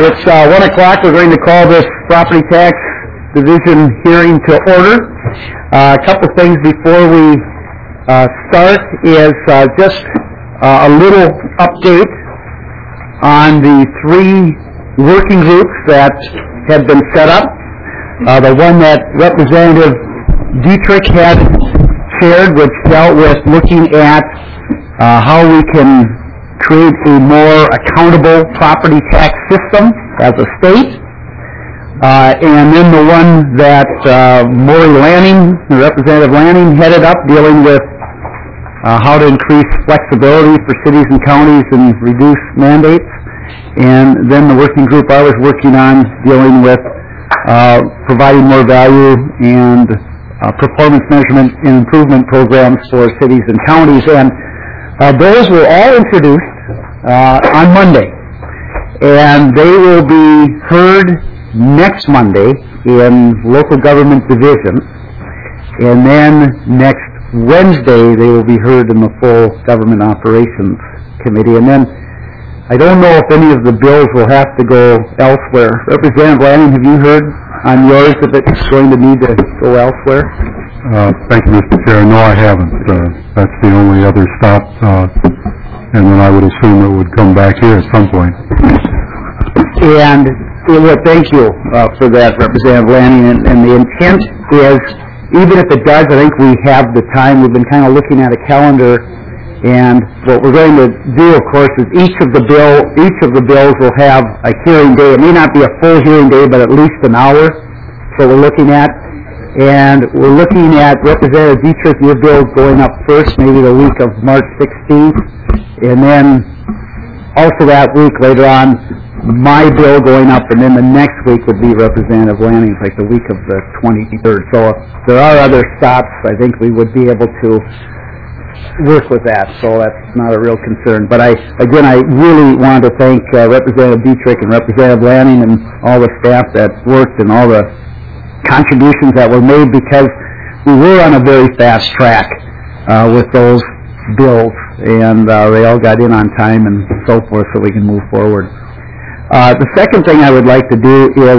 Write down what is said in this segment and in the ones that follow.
It's 1 o'clock. We're going to call this property tax division hearing to order. A couple things before we start is just a little update on the three working groups that have been set up. The one that Representative Dietrich had chaired, which dealt with looking at how we can create a more accountable property tax system as a state. And then the one that Maury Lanning, Representative Lanning, headed up, dealing with how to increase flexibility for cities and counties and reduce mandates. And then the working group I was working on, dealing with providing more value and performance measurement and improvement programs for cities and counties. And those were all introduced on Monday, and they will be heard next Monday in local government division, and then next Wednesday they will be heard in the full government operations committee. And then I don't know if any of the bills will have to go elsewhere. Representative Lanning, have you heard on yours if it's going to need to go elsewhere? Thank you, Mr. Chair. No, I haven't. That's the only other stop, and then I would assume it would come back here at some point. And well, thank you for that, Representative Lanning. And the intent is, even if it does, I think we have the time. We've been kind of looking at a calendar, and what we're going to do, of course, is each of the bills will have a hearing day. It may not be a full hearing day, but at least an hour. So we're looking at. And we're looking at Representative Dietrich, your bill going up first, maybe the week of March 16th. And then also that week later on, my bill going up, and then the next week would be Representative Lanning, like the week of the 23rd. So if there are other stops, I think we would be able to work with that. So that's not a real concern. But I really wanted to thank Representative Dietrich and Representative Lanning and all the staff that worked and all the contributions that were made, because we were on a very fast track with those bills, and they all got in on time and so forth, so we can move forward. The second thing I would like to do is,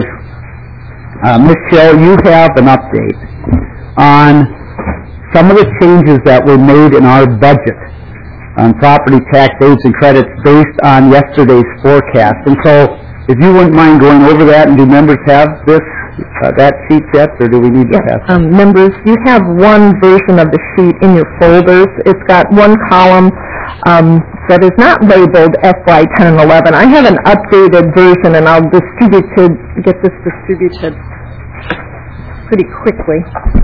Ms. Shell, you have an update on some of the changes that were made in our budget on property tax aids and credits based on yesterday's forecast. And so if you wouldn't mind going over that, and do members have this that sheet yet, or do we need to pass it? Members, you have one version of the sheet in your folders. It's got one column that is not labeled FY 10 and 11. I have an updated version, and I'll get this distributed pretty quickly.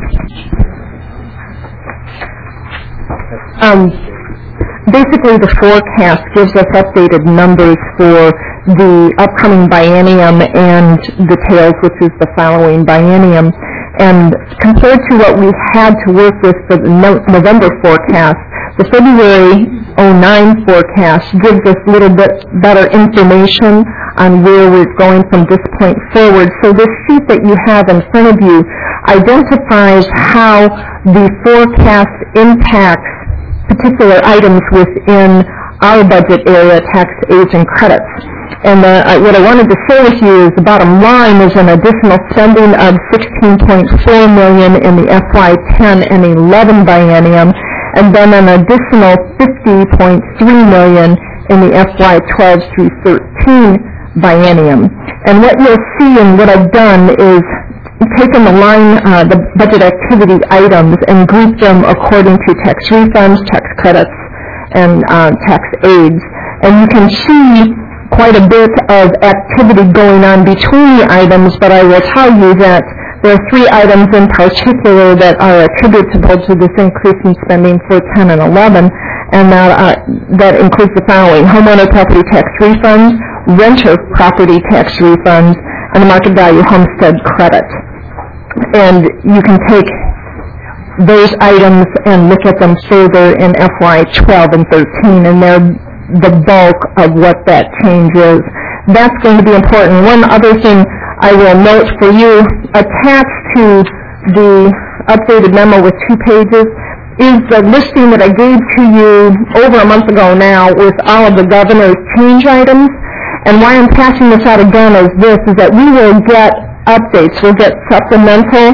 Basically, the forecast gives us updated numbers for the upcoming biennium and details, which is the following biennium. And compared to what we had to work with for the November forecast, the February 09 forecast gives us a little bit better information on where we're going from this point forward. So this sheet that you have in front of you identifies how the forecast impacts particular items within our budget area, tax aids and credits. And what I wanted to share with you is the bottom line is an additional spending of $16.4 million in the FY 10 and 11 biennium, and then an additional $50.3 million in the FY 12 through 13 biennium. And what you'll see, and what I've done, is taken the budget activity items and grouped them according to tax refunds, tax credits, and tax aids. And you can see quite a bit of activity going on between the items, but I will tell you that there are three items in particular that are attributable to this increase in spending for 10 and 11, and that includes the following: homeowner property tax refunds, renter property tax refunds, and the market value homestead credit. And you can take those items and look at them further in FY 12 and 13, and they're the bulk of what that change is. That's going to be important. One other thing I will note for you, attached to the updated memo with 2 pages, is the listing that I gave to you over a month ago now with all of the governor's change items. And why I'm passing this out again is that we will get updates, we'll get supplemental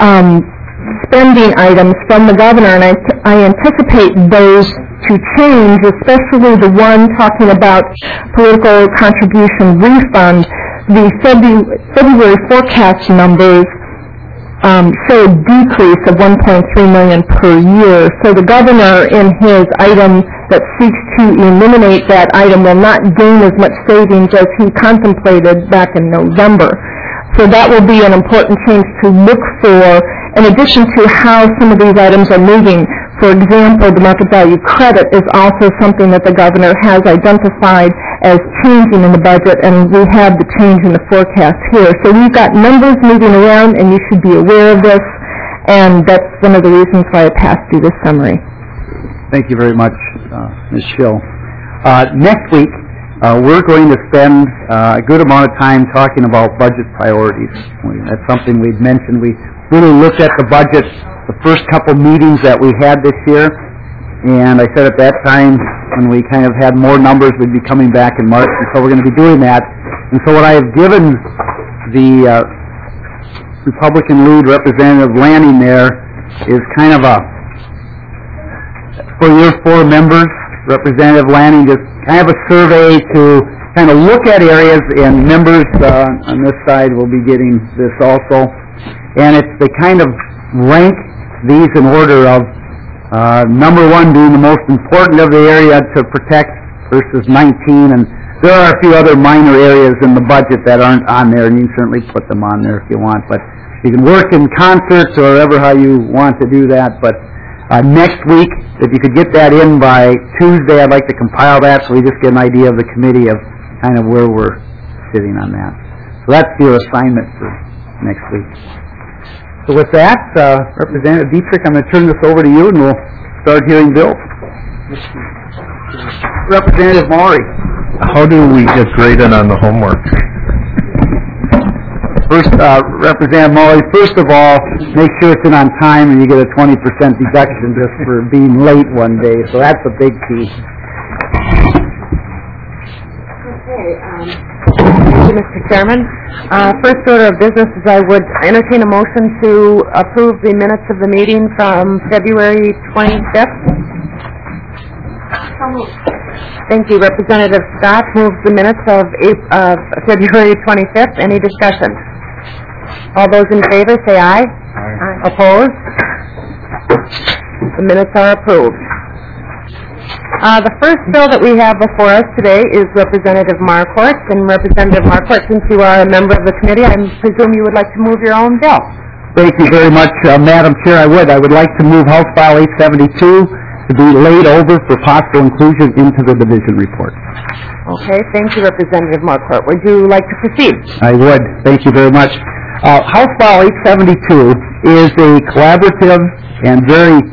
spending items from the governor, and I anticipate those to change, especially the one talking about political contribution refund. The February forecast numbers show a decrease of $1.3 million per year. So the governor, in his item that seeks to eliminate that item, will not gain as much savings as he contemplated back in November. So that will be an important change to look for, in addition to how some of these items are moving. For example, the market value credit is also something that the governor has identified as changing in the budget, and we have the change in the forecast here. So we've got numbers moving around, and you should be aware of this, and that's one of the reasons why I passed you this summary. Thank you very much, Ms. Schill. Next week, we're going to spend a good amount of time talking about budget priorities. That's something we've mentioned. We really looked at the budget the first couple meetings that we had this year, and I said at that time, when we kind of had more numbers, we'd be coming back in March, and so we're going to be doing that. And so what I have given the Republican lead, Representative Lanning, there is kind of a, for your 4 members, Representative Lanning, just kind of a survey to kind of look at areas, and members on this side will be getting this also. And it's the kind of rank these in order of number 1 being the most important of the area to protect versus 19, and there are a few other minor areas in the budget that aren't on there, and you can certainly put them on there if you want, but you can work in concert or however how you want to do that. But next week, if you could get that in by Tuesday, I'd like to compile that so we just get an idea of the committee of kind of where we're sitting on that. So that's your assignment for next week. So with that, Representative Dietrich, I'm going to turn this over to you, and we'll start hearing bills. Representative Maury. How do we get graded on the homework? First, Representative Maury, first of all, make sure it's in on time, and you get a 20% deduction just for being late one day. So that's a big key. Thank you, Mr. Chairman. First order of business is I would entertain a motion to approve the minutes of the meeting from February 25th. Thank you. Representative Scott moves the minutes of February 25th. Any discussion? All those in favor say aye. Aye. Opposed? The minutes are approved. The first bill that we have before us today is Representative Marquardt. And Representative Marquardt, since you are a member of the committee, I presume you would like to move your own bill. Thank you very much, Madam Chair. I would like to move House File 872 to be laid over for possible inclusion into the division report. Okay, thank you, Representative Marquardt. Would you like to proceed? I would. Thank you very much. House File 872 is a collaborative and very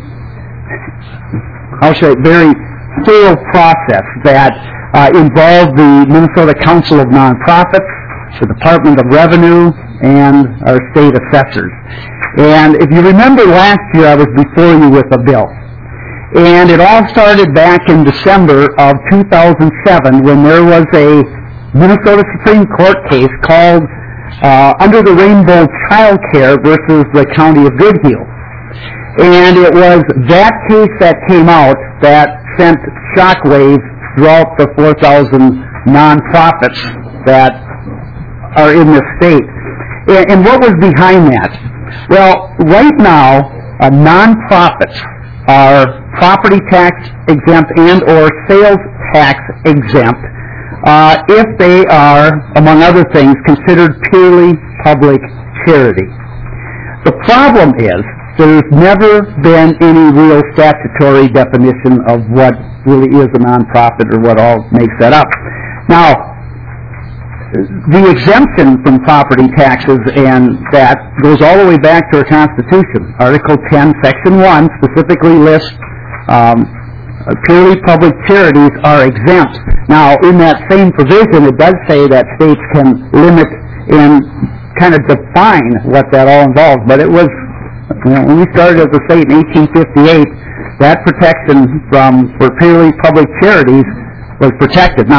thorough process that involved the Minnesota Council of Nonprofits, the Department of Revenue, and our state assessors. And if you remember last year, I was before you with a bill. And it all started back in December of 2007 when there was a Minnesota Supreme Court case called Under the Rainbow Child Care versus the County of Goodhue. And it was that case that came out that sent shockwaves throughout the 4,000 nonprofits that are in the state. And what was behind that? Well, right now, nonprofits are property tax exempt and or sales tax exempt if they are, among other things, considered purely public charity. The problem is there's never been any real statutory definition of what really is a nonprofit or what all makes that up. Now, the exemption from property taxes and that goes all the way back to our Constitution. Article 10, Section 1 specifically lists purely public charities are exempt. Now, in that same provision, it does say that states can limit and kind of define what that all involves, but it was, when we started as a state in 1858, that protection for purely public charities was protected. Now,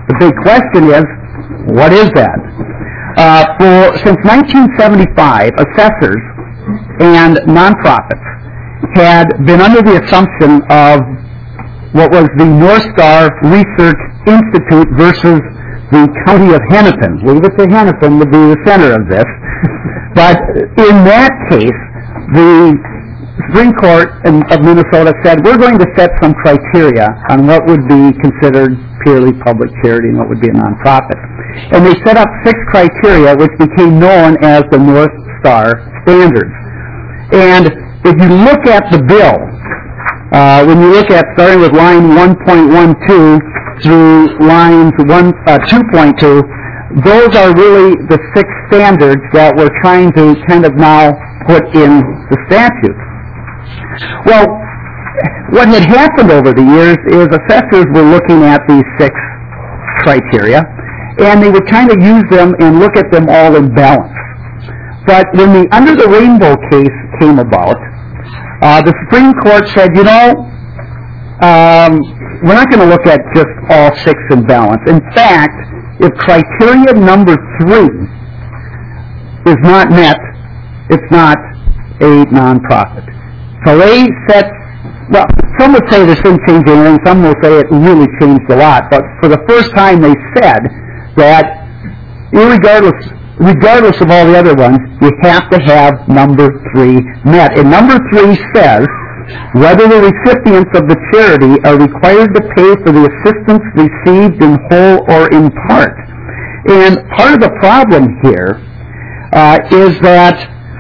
The big question is, what is that? Since 1975, assessors and nonprofits had been under the assumption of what was the North Star Research Institute versus the County of Hennepin. Leave it to Hennepin to be the center of this. But in that case, the Supreme Court of Minnesota said, we're going to set some criteria on what would be considered purely public charity and what would be a nonprofit. And they set up 6 criteria which became known as the North Star Standards. And if you look at the bill, when you look at starting with line 1.12 through lines 2.2, those are really the 6 standards that we're trying to kind of now put in the statute. Well, what had happened over the years is assessors were looking at these 6 criteria, and they would kind of use them and look at them all in balance. But when the Under the Rainbow case came about, the Supreme Court said, you know, we're not going to look at just all 6 in balance. In fact, if criteria number 3 is not met, it's not a nonprofit. So they set, well, some would say this didn't change anything, some will say it really changed a lot, but for the first time they said that regardless of all the other ones, you have to have number 3 met. And number 3 says whether the recipients of the charity are required to pay for the assistance received in whole or in part. And part of the problem here is that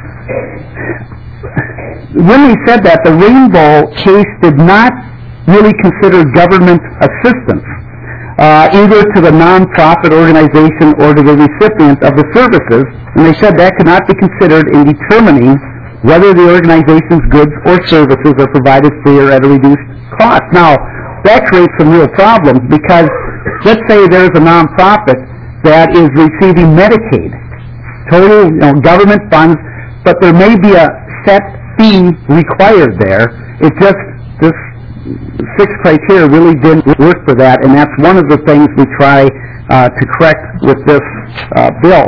when they said that, the Rainbow case did not really consider government assistance, either to the nonprofit organization or to the recipient of the services, and they said that could not be considered in determining whether the organization's goods or services are provided free or at a reduced cost. Now, that creates some real problems because let's say there's a nonprofit that is receiving Medicaid, total government funds, but there may be a set fee required there. It just, this 6 criteria really didn't work for that, and that's one of the things we try to correct with this bill.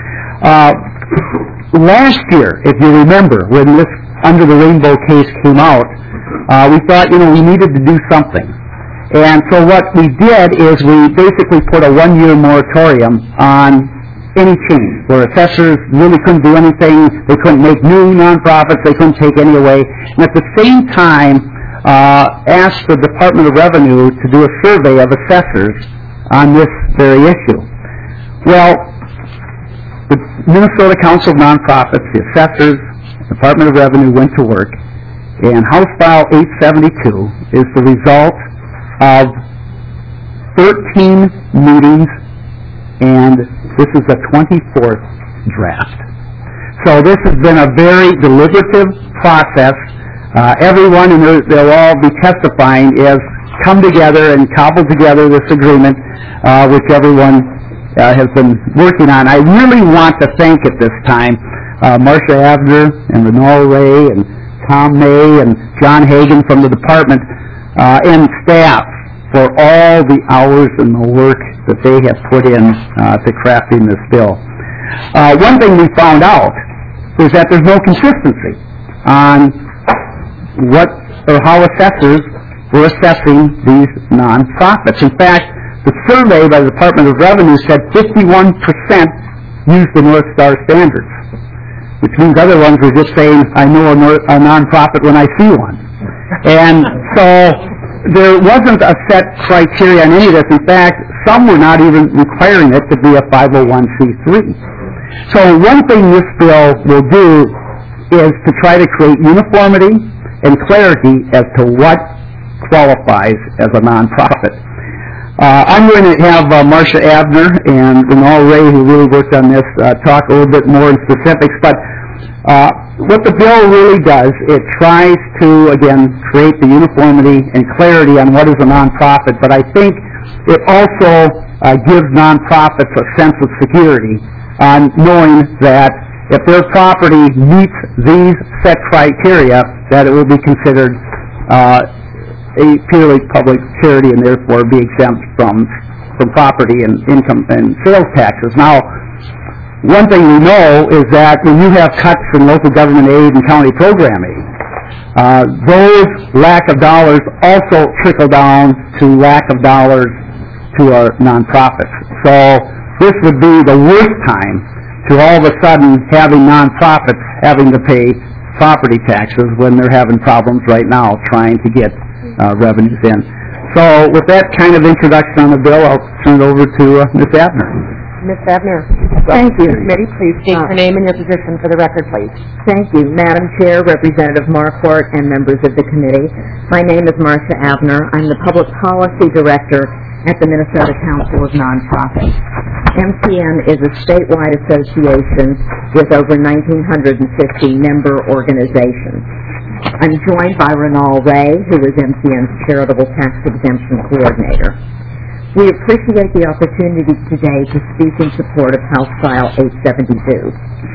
Last year, if you remember, when this Under the Rainbow case came out, we thought, we needed to do something. And so what we did is we basically put a 1-year moratorium on any change, where assessors really couldn't do anything, they couldn't make new nonprofits, they couldn't take any away, and at the same time asked the Department of Revenue to do a survey of assessors on this very issue. Well, the Minnesota Council of Nonprofits, the assessors, Department of Revenue went to work, and House File 872 is the result of 13 meetings, and this is the 24th draft. So this has been a very deliberative process. Everyone, and they'll all be testifying, has come together and cobbled together this agreement, which everyone has been working on. I really want to thank at this time Marcia Abner and Renal Ray and Tom May and John Hagan from the department and staff for all the hours and the work that they have put in to crafting this bill. One thing we found out is that there's no consistency on what or how assessors were assessing these nonprofits. In fact, the survey by the Department of Revenue said 51% used the North Star Standards, which means other ones were just saying, I know a nonprofit when I see one. And so there wasn't a set criteria on any of this. In fact, some were not even requiring it to be a 501c3. So one thing this bill will do is to try to create uniformity and clarity as to what qualifies as a nonprofit. I'm going to have Marcia Abner and Renal Ray, who really worked on this, talk a little bit more in specifics, but what the bill really does, it tries to, again, create the uniformity and clarity on what is a nonprofit, but I think it also gives nonprofits a sense of security on knowing that if their property meets these set criteria, that it will be considered a purely public charity and therefore be exempt from from property and income and sales taxes. Now, one thing we know is that when you have cuts in local government aid and county program aid, those lack of dollars also trickle down to lack of dollars to our nonprofits. So this would be the worst time to all of a sudden having nonprofits having to pay property taxes when they're having problems right now trying to get revenues in. So with that kind of introduction on the bill, I'll turn it over to Ms. Abner. Ms. Abner. Thank you. Committee, please state your name and your position for the record, please. Thank you. Madam Chair, Representative Marquardt, and members of the committee. My name is Marcia Abner. I'm the Public Policy Director at the Minnesota Council of Nonprofits. MCN is a statewide association with over 1,950 member organizations. I'm joined by Renal Ray, who is MCN's Charitable Tax Exemption Coordinator. We appreciate the opportunity today to speak in support of House File 872.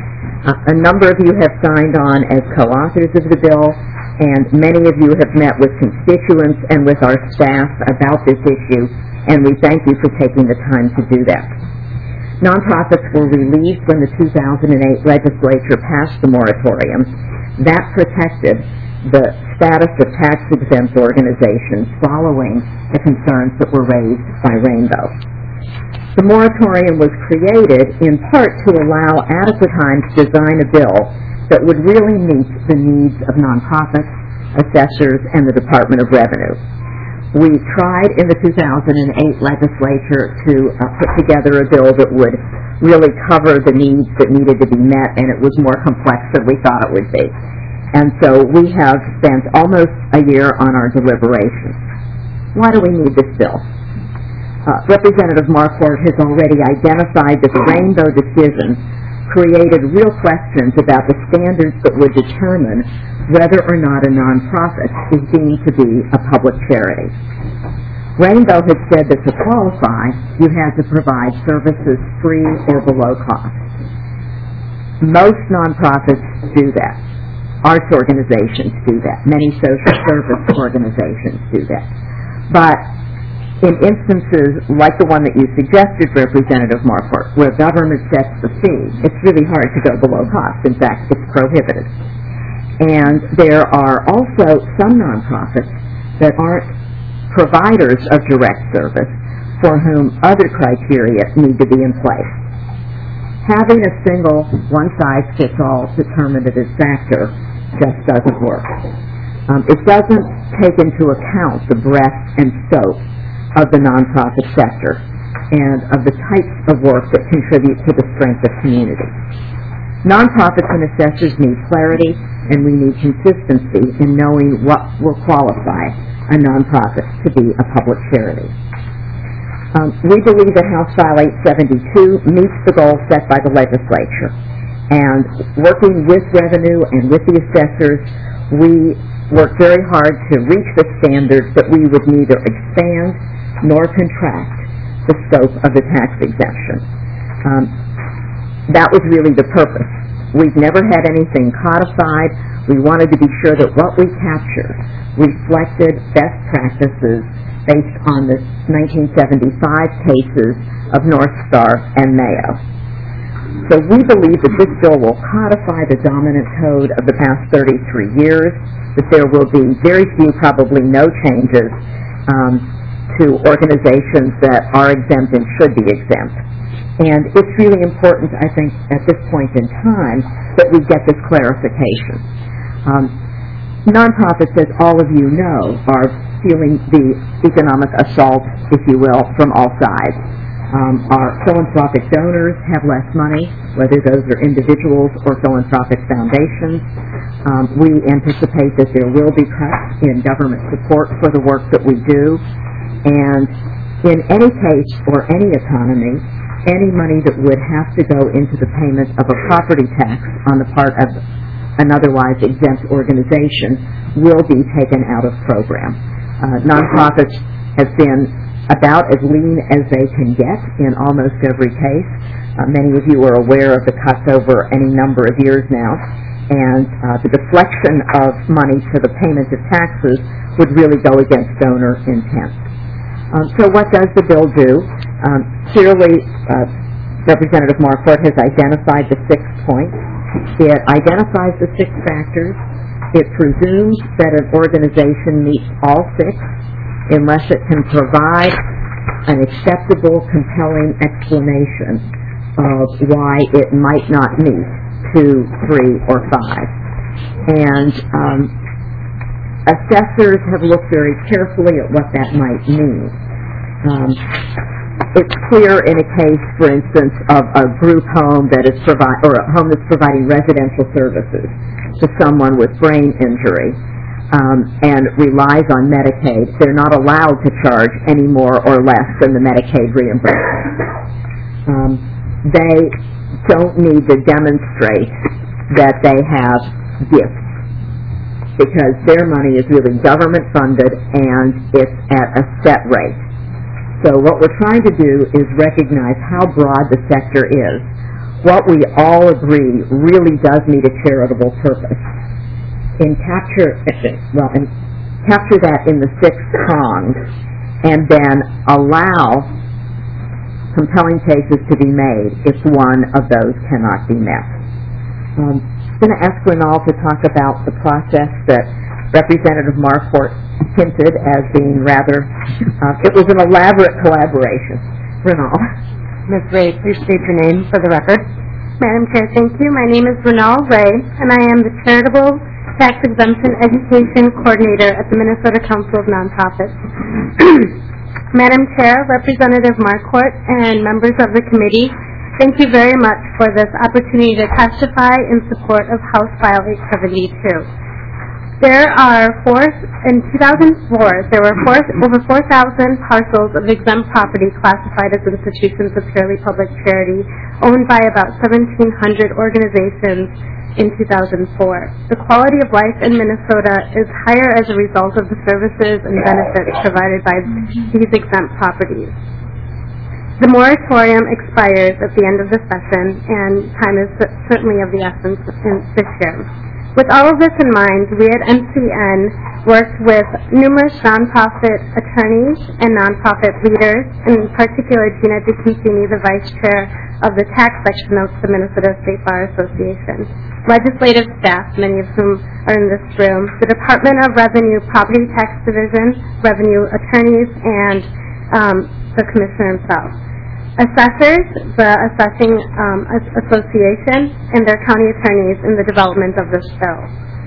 A number of you have signed on as co-authors of the bill, and many of you have met with constituents and with our staff about this issue, and we thank you for taking the time to do that. Nonprofits were relieved when the 2008 legislature passed the moratorium. That protected the status of tax-exempt organizations following the concerns that were raised by Rainbow. The moratorium was created in part to allow adequate time to design a bill that would really meet the needs of nonprofits, assessors, and the Department of Revenue. We tried in the 2008 legislature to put together a bill that would really cover the needs that needed to be met, and it was more complex than we thought it would be. And so we have spent almost a year on our deliberations. Why do we need this bill? Representative Marquardt has already identified that the Rainbow decision created real questions about the standards that would determine whether or not a nonprofit is deemed to be a public charity. Rainbow has said that to qualify, you had to provide services free or below cost. Most nonprofits do that. Arts organizations do that. Many social service organizations do that. But in instances like the one that you suggested, Representative Marquardt, where government sets the fee, it's really hard to go below cost. In fact, it's prohibited. And there are also some nonprofits that aren't providers of direct service for whom other criteria need to be in place. Having a single one-size-fits-all determinative factor just doesn't work. It doesn't take into account the breadth and scope of the nonprofit sector and of the types of work that contribute to the strength of communities. Nonprofits and assessors need clarity, and we need consistency in knowing what will qualify a nonprofit to be a public charity. We believe that House File 872 meets the goal set by the legislature, and working with revenue and with the assessors, we worked very hard to reach the standards that we would neither expand nor contract the scope of the tax exemption. That was really the purpose. We've never had anything codified. We wanted to be sure that what we captured reflected best practices based on the 1975 cases of North Star and Mayo. So we believe that this bill will codify the dominant code of the past 33 years, that there will be very few, probably no changes to organizations that are exempt and should be exempt. And it's really important, I think, at this point in time, that we get this clarification. Nonprofits, as all of you know, are feeling the economic assault, if you will, from all sides. Our philanthropic donors have less money, whether those are individuals or philanthropic foundations. We anticipate that there will be cuts in government support for the work that we do. And in any case or any economy, any money that would have to go into the payment of a property tax on the part of an otherwise exempt organization will be taken out of program. Nonprofits have been about as lean as they can get in almost every case. Many of you are aware of the cuts over any number of years now, and the deflection of money to the payment of taxes would really go against donor intent. So what does the bill do? Clearly, Representative Marquardt has identified the 6 points. It identifies the 6 factors. It presumes that an organization meets all 6 unless it can provide an acceptable, compelling explanation of why it might not meet 2, 3, or 5. And assessors have looked very carefully at what that might mean. It's clear in a case, for instance, of a group home that is or a home that's providing residential services to someone with brain injury and relies on Medicaid. They're not allowed to charge any more or less than the Medicaid reimbursement. They don't need to demonstrate that they have gifts because their money is really government funded and it's at a set rate. So what we're trying to do is recognize how broad the sector is. What we all agree really does meet a charitable purpose. Capture that in the 6 prongs and then allow compelling cases to be made if one of those cannot be met. I'm going to ask Renal to talk about the process that Representative Marquardt hinted as being rather, it was an elaborate collaboration. Renal. Ms. Ray, please state your name for the record. Madam Chair, thank you. My name is Renal Ray, and I am the Charitable Tax Exemption Education Coordinator at the Minnesota Council of Nonprofits. Madam Chair, Representative Marquardt, and members of the committee, thank you very much for this opportunity to testify in support of House File 872. There are in 2004, there were over 4,000 parcels of exempt property classified as institutions of purely public charity, owned by about 1,700 organizations in 2004. The quality of life in Minnesota is higher as a result of the services and benefits provided by these exempt properties. The moratorium expires at the end of the session, and time is certainly of the essence this year. With all of this in mind, we at MCN worked with numerous nonprofit attorneys and nonprofit leaders, in particular Gina DeConcini, the Vice Chair of the tax section of the Minnesota State Bar Association, legislative staff, many of whom are in this room, the Department of Revenue Property Tax Division, revenue attorneys, and the Commissioner himself. Assessors, the Assessing Association, and their county attorneys in the development of this bill.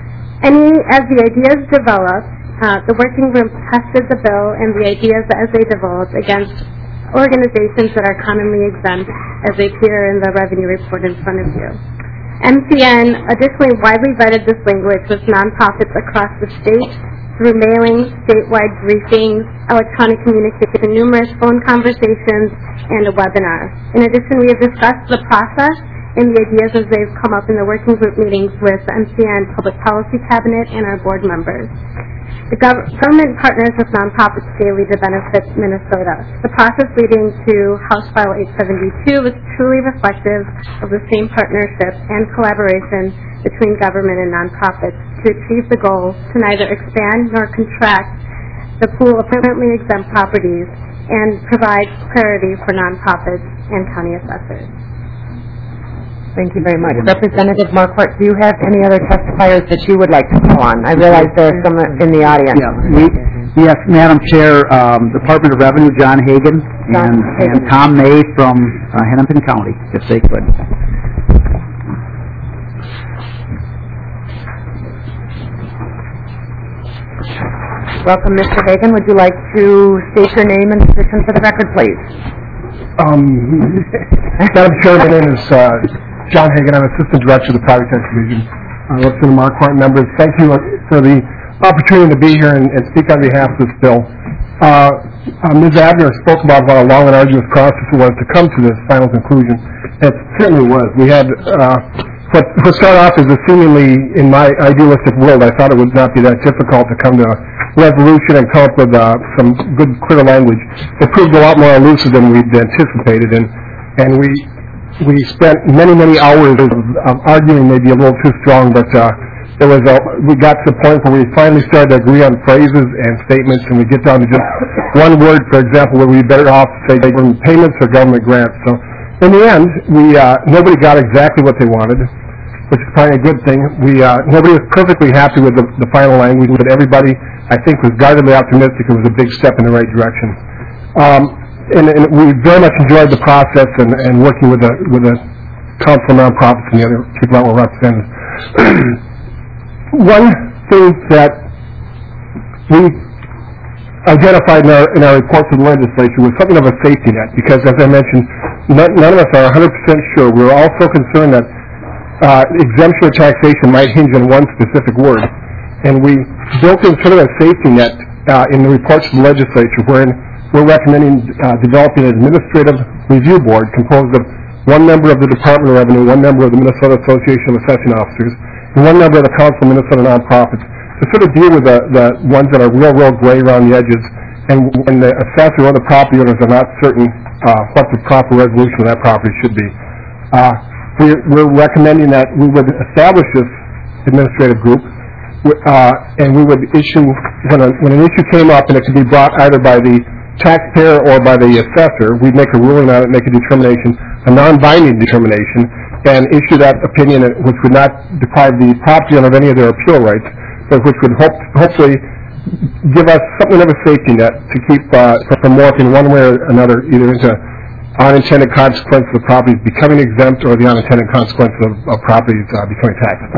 As the ideas developed, the working group tested the bill and the ideas as they developed against organizations that are commonly exempt as they appear in the revenue report in front of you. MCN additionally widely vetted this language with nonprofits across the state through mailings, statewide briefings, electronic communication, numerous phone conversations, and a webinar. In addition, we have discussed the process and the ideas as they've come up in the working group meetings with the MCN Public Policy Cabinet and our board members. The government partners with nonprofits daily to benefit Minnesota. The process leading to House File 872 is truly reflective of the same partnership and collaboration between government and nonprofits to achieve the goal to neither expand nor contract the pool of permanently exempt properties and provide clarity for nonprofits and county assessors. Thank you very much. Representative Marquardt, do you have any other testifiers that you would like to call on? I realize there are some in the audience. Yes, Madam Chair, Department of Revenue, John Hagan, and Tom May from Hennepin County, if they could. Welcome, Mr. Hagan. Would you like to state your name and position for the record, please? Madam Chair, my name is John Hagan. I'm Assistant Director of the Private Tax Division. Representative Marquardt, members, thank you for the opportunity to be here and speak on behalf of this bill. Ms. Abner spoke about what a long and arduous process it was to come to this final conclusion. It certainly was. We had, what started off as a seemingly, in my idealistic world, I thought it would not be that difficult to come to a resolution and come up with some good, clear language. It proved a lot more elusive than we'd anticipated, and we spent many hours of arguing, maybe a little too strong, but we got to the point where we finally started to agree on phrases and statements, and we get down to just one word, for example, where we'd be better off to say government payments or government grants. So in the end, nobody got exactly what they wanted, which is probably a good thing. Nobody was perfectly happy with the final language, but everybody, I think, was guardedly optimistic it was a big step in the right direction. And we very much enjoyed the process and working with the Council of Nonprofits and the other people that were represented. One thing that we identified in our report to the legislature was something of a safety net, because, as I mentioned, none of us are 100% sure. We were also concerned that exemption or taxation might hinge on one specific word, and we built in sort of a safety net in the reports to the legislature, wherein we're recommending developing an administrative review board composed of one member of the Department of Revenue, one member of the Minnesota Association of Assessing Officers, and one member of the Council of Minnesota Nonprofits, to sort of deal with the ones that are real gray around the edges, and when the assessor or the property owners are not certain what the proper resolution of that property should be. We're recommending that we would establish this administrative group, and we would issue, when an issue came up and it could be brought either by the taxpayer or by the assessor, we'd make a ruling on it, make a determination, a non-binding determination, and issue that opinion which would not deprive the property owner of any of their appeal rights, but which would hopefully give us something of a safety net to keep from morphing one way or another, either into unintended consequences of properties becoming exempt or the unintended consequences of properties becoming taxable.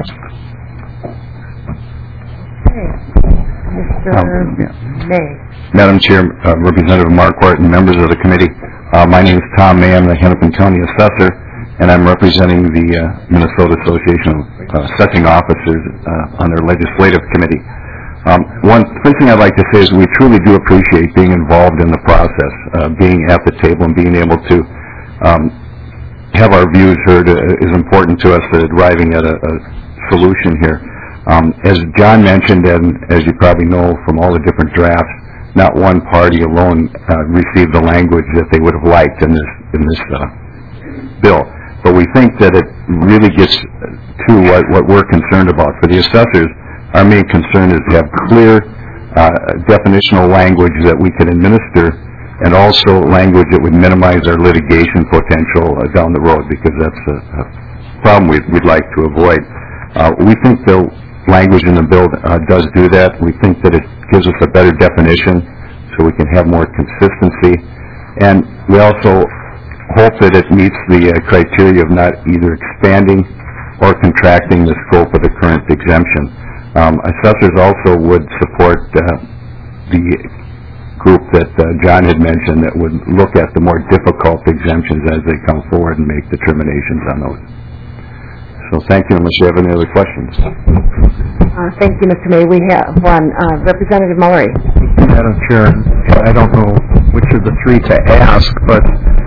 Mr. May. Madam Chair, Representative Marquardt, and members of the committee, my name is Tom May. I'm the Hennepin County Assessor, and I'm representing the Minnesota Association of Assessing Officers on their legislative committee. First thing I'd like to say is we truly do appreciate being involved in the process, being at the table and being able to have our views heard is important to us arriving at a solution here. As John mentioned, and as you probably know from all the different drafts, not one party alone received the language that they would have liked in this bill. But we think that it really gets to what we're concerned about. For the assessors, our main concern is to have clear definitional language that we can administer, and also language that would minimize our litigation potential down the road, because that's a problem we'd like to avoid. We think the language in the bill does do that. We think that it gives us a better definition so we can have more consistency, and we also hope that it meets the criteria of not either expanding or contracting the scope of the current exemption. Assessors also would support the group that John had mentioned that would look at the more difficult exemptions as they come forward and make determinations on those. So thank you, unless you have any other questions. Thank you, Mr. May. We have one. Representative Mullery. Madam Chair, I don't know which of the three to ask, but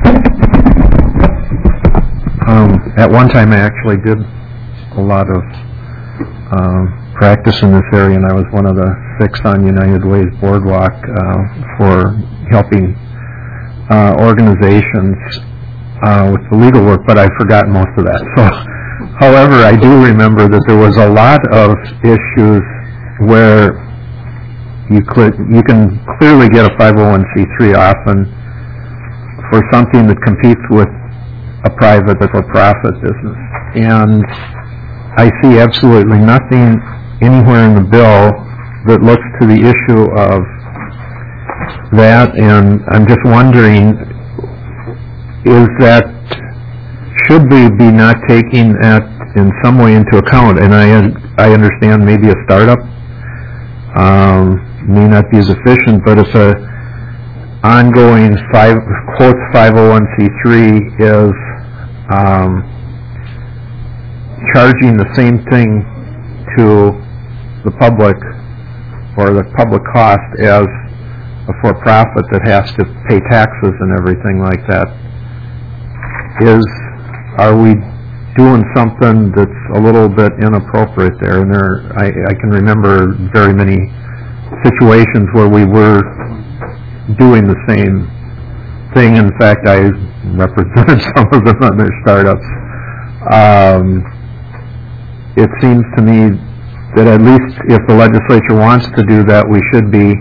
at one time I actually did a lot of practice in this area, and I was one of the 6 on United Way's Boardwalk for helping organizations with the legal work, but I forgot most of that. So, however, I do remember that there was a lot of issues where you can clearly get a 501c3 often for something that competes with a private or for-profit business. And I see absolutely nothing anywhere in the bill that looks to the issue of that, and I'm just wondering, should we be not taking that in some way into account? And I understand maybe a startup may not be as efficient, but if a ongoing quote 501c3 is charging the same thing to the public or the public cost as a for-profit that has to pay taxes and everything like that, are we doing something that's a little bit inappropriate there? And I can remember very many situations where we were doing the same thing. In fact, I represented some of them on their startups. It seems to me that at least if the legislature wants to do that, we should be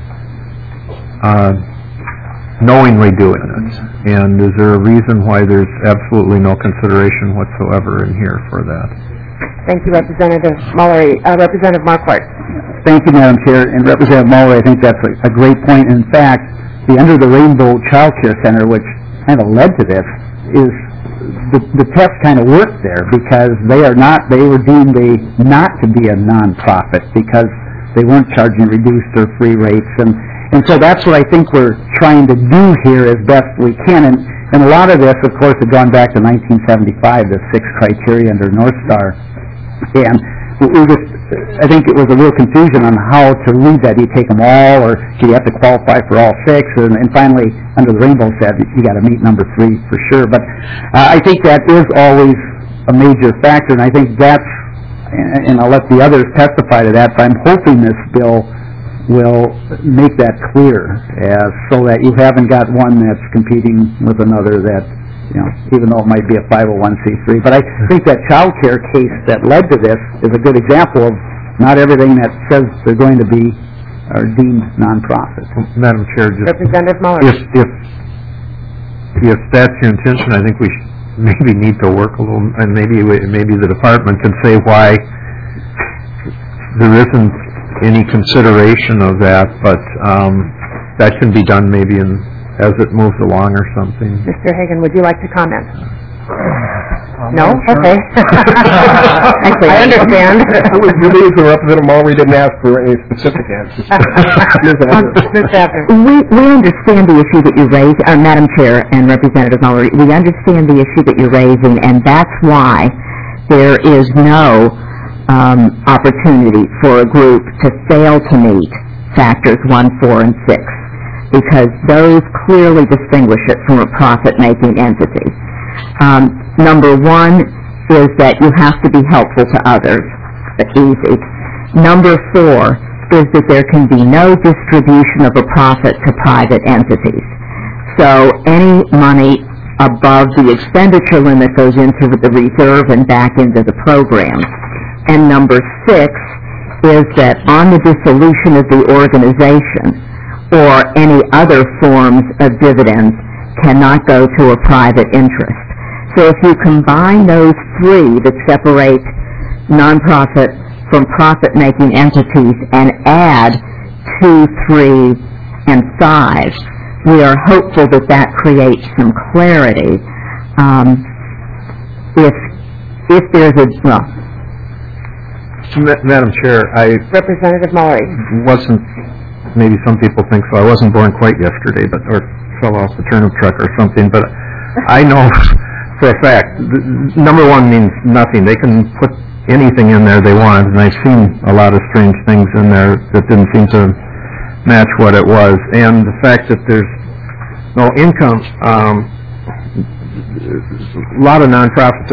knowingly doing it. And is there a reason why there's absolutely no consideration whatsoever in here for that? Thank you, Representative Mullery. Representative Marquardt. Thank you, Madam Chair. And Representative Mullery, I think that's a great point. In fact, the Under the Rainbow Child Care Center, which kind of led to this, is the test kind of worked there because they were deemed not to be a nonprofit because they weren't charging reduced or free rates. And so that's what I think we're trying to do here as best we can. And a lot of this, of course, had gone back to 1975, the 6 criteria under North Star. And I think it was a real confusion on how to read that. Do you take them all, or do you have to qualify for all 6? And finally, Under the Rainbow said you got to meet number 3 for sure. But I think that is always a major factor, and I think that's, and I'll let the others testify to that, but I'm hoping this bill will make that clear, so that you haven't got one that's competing with another that, even though it might be a 501c3. But I think that child care case that led to this is a good example of not everything that says they're going to be are deemed nonprofits. Madam Chair, just Representative Muller. If that's your intention, I think we maybe need to work a little, and maybe the department can say why there isn't any consideration of that, but that can be done maybe as it moves along or something. Mr. Hagan, would you like to comment? No? Sure. Okay. I understand. I was relieved that Representative Mullery didn't ask for any specific answers. Ms. Abner. We understand the issue that you raised, Madam Chair and Representative Mullery. We understand the issue that you're raising, and that's why there is no opportunity for a group to fail to meet factors 1, 4, and 6, because those clearly distinguish it from a profit-making entity. Number 1 is that you have to be helpful to others. Easy. Number 4 is that there can be no distribution of a profit to private entities. So any money above the expenditure limit goes into the reserve and back into the program. And number 6 is that on the dissolution of the organization or any other forms of dividends cannot go to a private interest. So if you combine those 3 that separate nonprofit from profit-making entities and add 2, 3, and 5, we are hopeful that that creates some clarity. If there's a, well, Madam Chair, I Representative Mullery. wasn't, maybe some people think so, I wasn't born quite yesterday, or fell off the turnip truck or something, but I know for a fact, number 1 means nothing. They can put anything in there they want, and I've seen a lot of strange things in there that didn't seem to match what it was. And the fact that there's no income, a lot of nonprofits,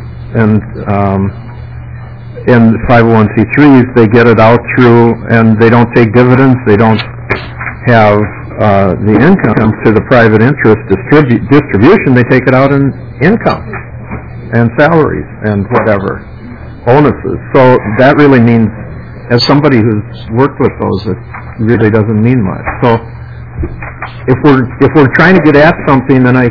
and 501c3s, they get it out through, and they don't take dividends, they don't have the income to the private interest distribution, they take it out in income and salaries and whatever, bonuses. So that really means, as somebody who's worked with those, it really doesn't mean much. So if we're trying to get at something, then I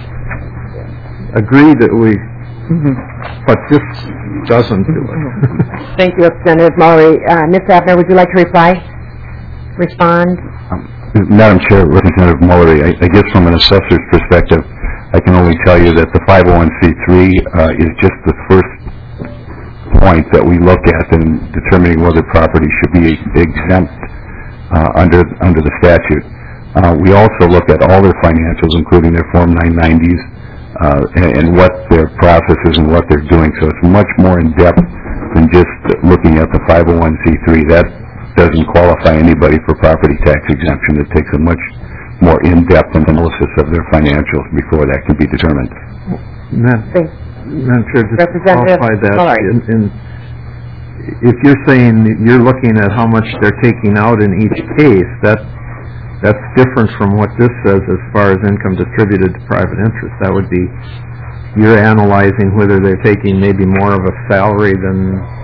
agree that but this doesn't do it. Thank you, Representative Mullery. Ms. Abner, would you like to respond? Madam Chair, Representative Mullery, I guess from an assessor's perspective, I can only tell you that the 501c3 is just the first point that we look at in determining whether property should be exempt under the statute. We also look at all their financials, including their Form 990s, and what their process is and what they're doing. So it's much more in-depth than just looking at the 501c3. That doesn't qualify anybody for property tax exemption. It takes a much more in-depth analysis of their financials before that can be determined. Madam Chair, just to Representative qualify that, Mullery. if you're saying that you're looking at how much they're taking out in each case, that's different from what this says as far as income distributed to private interest. That would be, you're analyzing whether they're taking maybe more of a salary than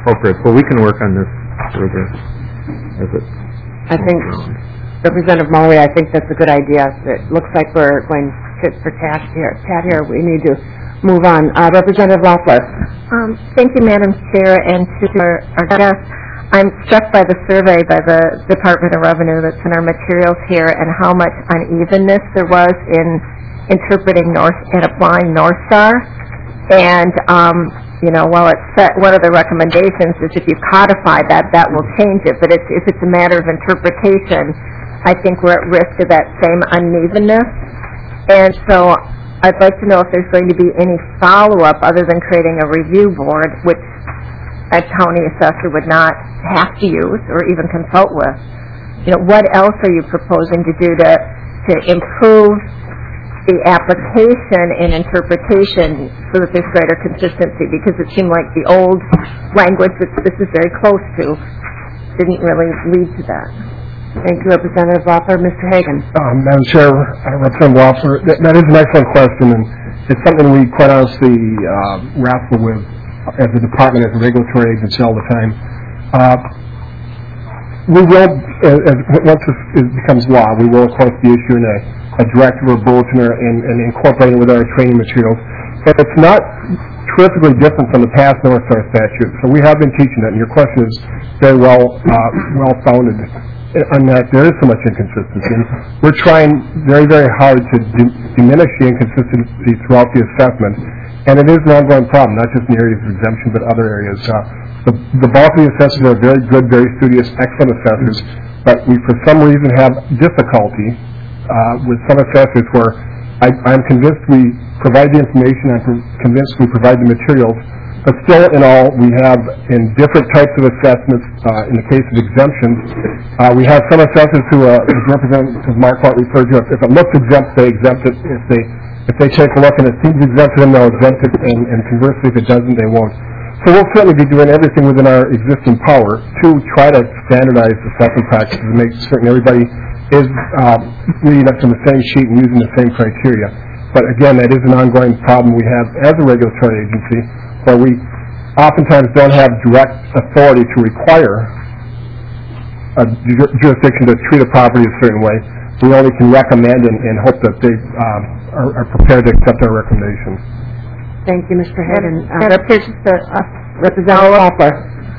appropriate, but we can work on this further as it... I think, Representative Mullery, I think that's a good idea. It looks like we're going tit for tat here. We need to move on. Representative Loeffler. Thank you, Madam Chair, and to our guests. I'm struck by the survey by the Department of Revenue that's in our materials here and how much unevenness there was in interpreting and applying North Star. And, while it's set, one of the recommendations is if you codify that, that will change it. But if it's a matter of interpretation, I think we're at risk of that same unevenness. And so I'd like to know if there's going to be any follow-up other than creating a review board, which a county assessor would not have to use or even consult with. What else are you proposing to do to improve the application and interpretation so that there's greater consistency? Because it seemed like the old language, which this is very close to, didn't really lead to that. Thank you, Representative Loeffler. Mr. Hagan. Madam Chair, Representative Loeffler, that is an excellent question, and it's something we quite honestly wrestle with as a department, as a regulatory agency all the time. We will, once it becomes law, we will, of course, be issuing a directive or bulletin and incorporating it with our training materials. But it's not terrifically different from the past North Star statute. So we have been teaching that, and your question is very well-founded on that. There is so much inconsistency. And we're trying very, very hard to diminish the inconsistency throughout the assessment. And it is an ongoing problem, not just in the areas of exemption, but other areas. The bulk of the assessors are very good, very studious, excellent assessors, but we, for some reason, have difficulty with some assessors where I'm convinced we provide the information, I'm convinced we provide the materials, but still, in all, we have, in different types of assessments, in the case of exemptions, we have some assessors who, as Representative Marquardt referred to, if it looks exempt, they exempt it. If they take a look and it seems exempt to them, they'll exempt it, and conversely, if it doesn't, they won't. So we'll certainly be doing everything within our existing power to try to standardize assessment practices and make certain everybody is reading up from the same sheet and using the same criteria. But again, that is an ongoing problem we have as a regulatory agency, where we oftentimes don't have direct authority to require a jurisdiction to treat a property a certain way. We only can recommend and hope that they are prepared to accept our recommendations. Thank you, Mr. Hagan. Representative Loeffler.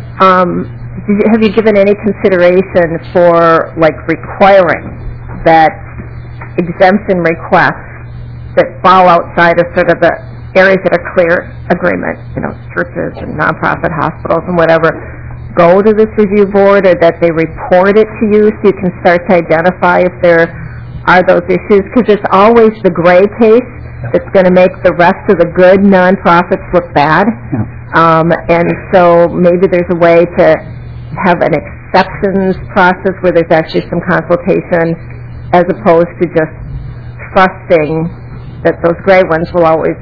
Have you given any consideration for, requiring that exemption requests that fall outside of sort of the areas that are clear agreement, churches and nonprofit hospitals and whatever, go to this review board, or that they report it to you so you can start to identify if there are those issues? Because it's always the gray case that's going to make the rest of the good nonprofits look bad. And so maybe there's a way to have an exceptions process where there's actually some consultation, as opposed to just trusting that those gray ones will always,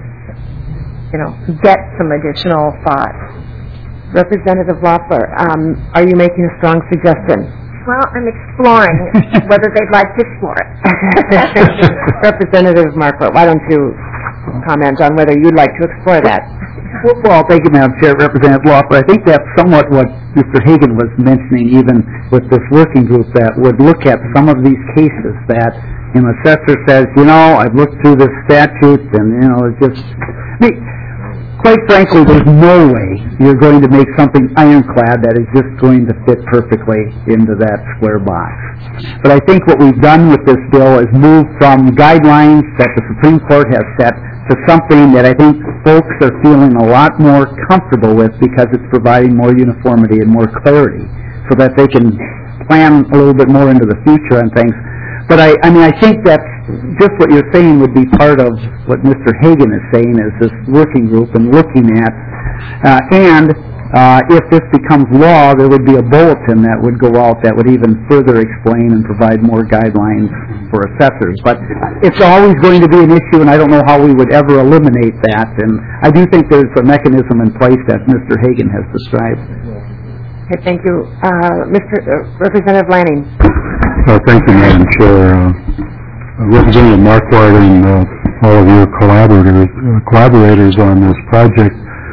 get some additional thought. Representative Loeffler, are you making a strong suggestion? Well, I'm exploring whether they'd like to explore it. Representative Marquardt, why don't you comment on whether you'd like to explore that? Well, thank you, Madam Chair. Representative Loeffler, I think that's somewhat what Mr. Hagan was mentioning, even with this working group, that would look at some of these cases that an assessor says, I've looked through this statute, and, it's just... Quite frankly, there's no way you're going to make something ironclad that is just going to fit perfectly into that square box. But I think what we've done with this bill is move from guidelines that the Supreme Court has set to something that I think folks are feeling a lot more comfortable with, because it's providing more uniformity and more clarity so that they can plan a little bit more into the future on things. But I think that just what you're saying would be part of what Mr. Hagan is saying, is this working group and looking at, if this becomes law, there would be a bulletin that would go out that would even further explain and provide more guidelines for assessors. But it's always going to be an issue, and I don't know how we would ever eliminate that. And I do think there's a mechanism in place that Mr. Hagan has described. Okay, thank you. Representative Lanning. Thank you, Madam Chair. Representative Marquardt and all of your collaborators on this project,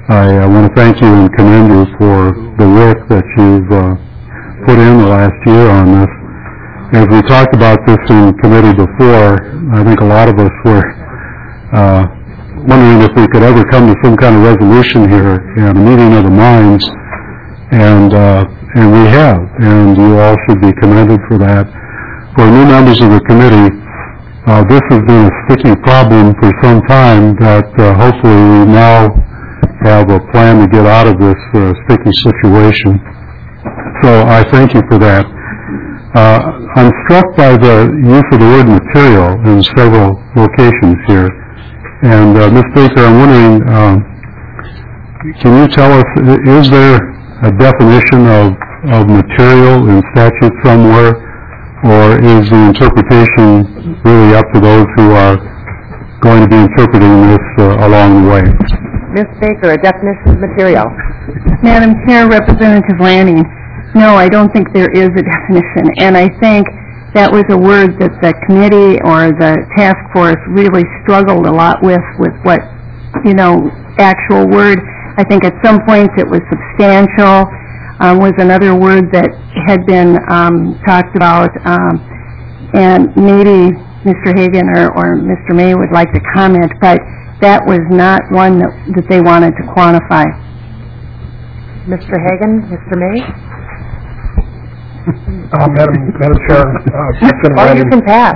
I want to thank you and commend you for the work that you've put in the last year on this. As we talked about this in committee before, I think a lot of us were wondering if we could ever come to some kind of resolution here and a meeting of the minds, and we have, and you all should be commended for that. For new members of the committee, this has been a sticky problem for some time that hopefully we now have a plan to get out of this sticky situation. So I thank you for that. I'm struck by the use of the word material in several locations here. And Ms. Baker, I'm wondering, can you tell us, is there a definition of material in statute somewhere, or is the interpretation really up to those who are going to be interpreting this along the way? Ms. Baker, a definition of material. Madam Chair, Representative Lanning, no, I don't think there is a definition, and I think that was a word that the committee or the task force really struggled a lot with what, actual word. I think at some points it was substantial, was another word that had been talked about, and maybe Mr. Hagan or Mr. May would like to comment, but that was not one that they wanted to quantify. Mr. Hagan, Mr. May? Madam Chair, You can pass.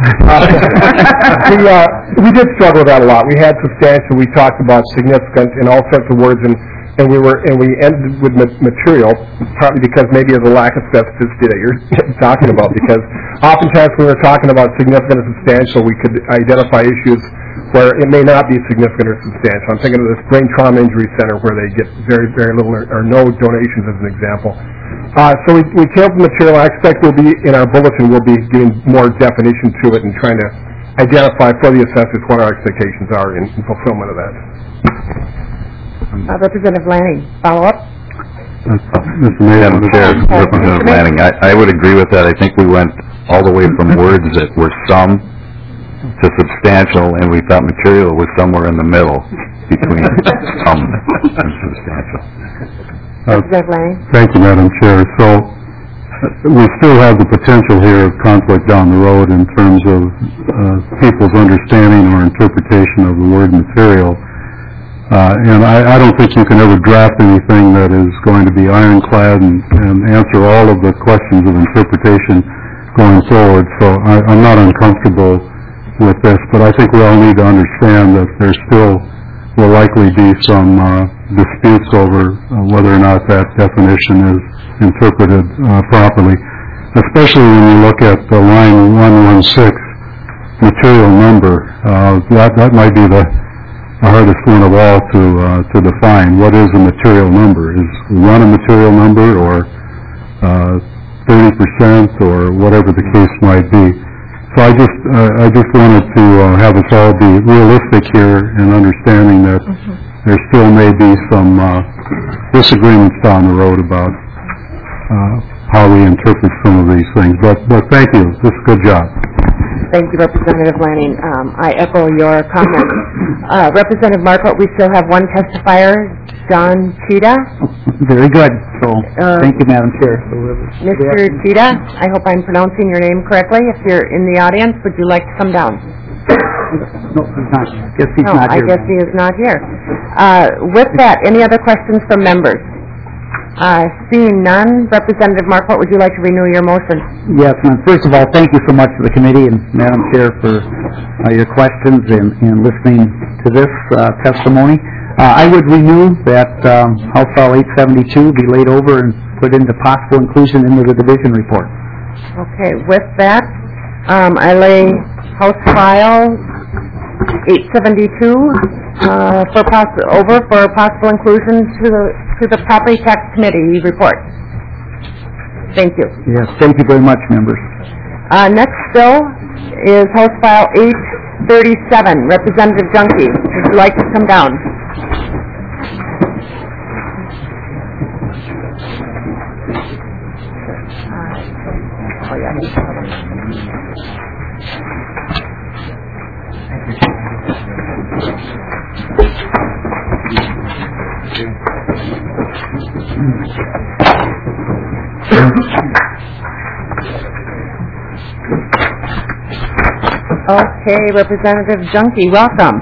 we did struggle with that a lot. We had substantial, we talked about significant and all sorts of words, and we ended with material, partly because maybe of the lack of specificity that you're talking about, because oftentimes when we're talking about significant and substantial, we could identify issues where it may not be significant or substantial. I'm thinking of this Brain Trauma Injury Center where they get very, very little or no donations as an example. So we came up with material. I expect we'll be, in our bulletin, we'll be giving more definition to it and trying to identify for the assessors what our expectations are in fulfillment of that. Representative Lanning, follow up? Madam Chair, Representative Lanning, I would agree with that. I think we went all the way from words that were some to substantial, and we thought material was somewhere in the middle between some and substantial. Thank you, Madam Chair. So we still have the potential here of conflict down the road in terms of people's understanding or interpretation of the word material. And I don't think you can ever draft anything that is going to be ironclad and answer all of the questions of interpretation going forward. So I'm not uncomfortable with this, but I think we all need to understand that there still will likely be some disputes over whether or not that definition is interpreted properly, especially when you look at the line 116, material number. That might be the hardest one of all to define. What is a material number? Is one a material number, or 30%, or whatever the case might be? So I just wanted to have us all be realistic here in understanding that there still may be some disagreements down the road about how we interpret some of these things. But thank you. This is a good job. Thank you, Representative Lanning. I echo your comments. Representative Marquardt, we still have one testifier, John Cheetah. Very good. So, thank you, Madam Chair. Mr. Cheetah, I hope I'm pronouncing your name correctly. If you're in the audience, would you like to come down? No, he's not. Guess he's not here. I guess he is not here. With that, any other questions from members? Seeing none, Representative Marquardt, would you like to renew your motion? Yes, ma'am. First of all, thank you so much to the committee and Madam Chair for your questions and listening to this testimony. I would renew that House File 872 be laid over and put into possible inclusion into the division report. Okay, with that, I lay House File 872 for possible inclusion to the Property Tax Committee report. Thank you. Yes, thank you very much, members. Next bill is House File 837. Representative Junkie, would you like to come down? Okay, Representative Junkie, welcome.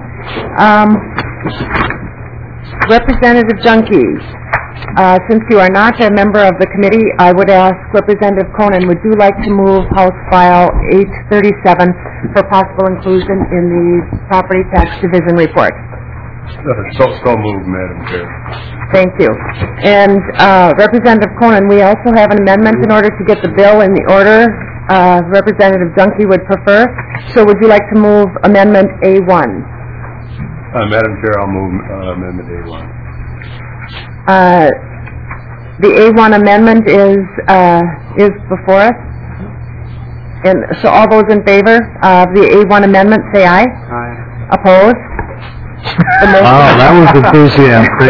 Representative Junkie, since you are not a member of the committee, I would ask Representative Cronin, would you like to move House File 837 for possible inclusion in the Property Tax Division report? So moved, Madam Chair. Thank you. And Representative Cronin, we also have an amendment in order to get the bill in the order Representative Junkie would prefer. So would you like to move Amendment A1? Madam Chair, I'll move Amendment A1. The A1 amendment is before us. And so all those in favor of the A1 amendment, say aye. Aye. Opposed? Wow, that was enthusiastic.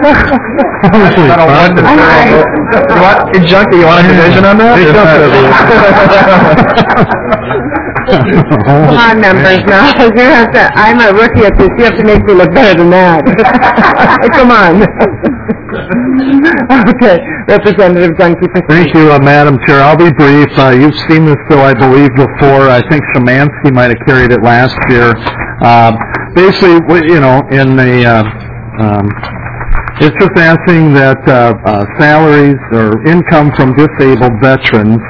Junkie, you want a division on that? Come on, members, now. I'm a rookie at this. You have to make me look better than that. Come on. Okay, Representative Junkie, proceed. Thank you, Madam Chair. I'll be brief. You've seen this bill, I believe, before. I think Szymanski might have carried it last year. Basically, in the, it's just asking that salaries or income from disabled veterans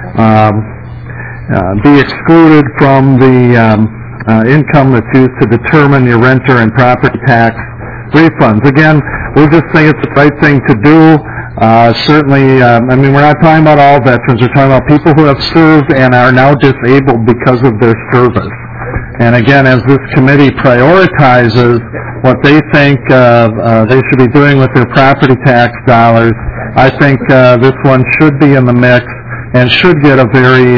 be excluded from the income that's used to determine your renter and property tax refunds. Again, we just think it's the right thing to do. Certainly, we're not talking about all veterans. We're talking about people who have served and are now disabled because of their service. And again, as this committee prioritizes what they think they should be doing with their property tax dollars, I think this one should be in the mix and should get a very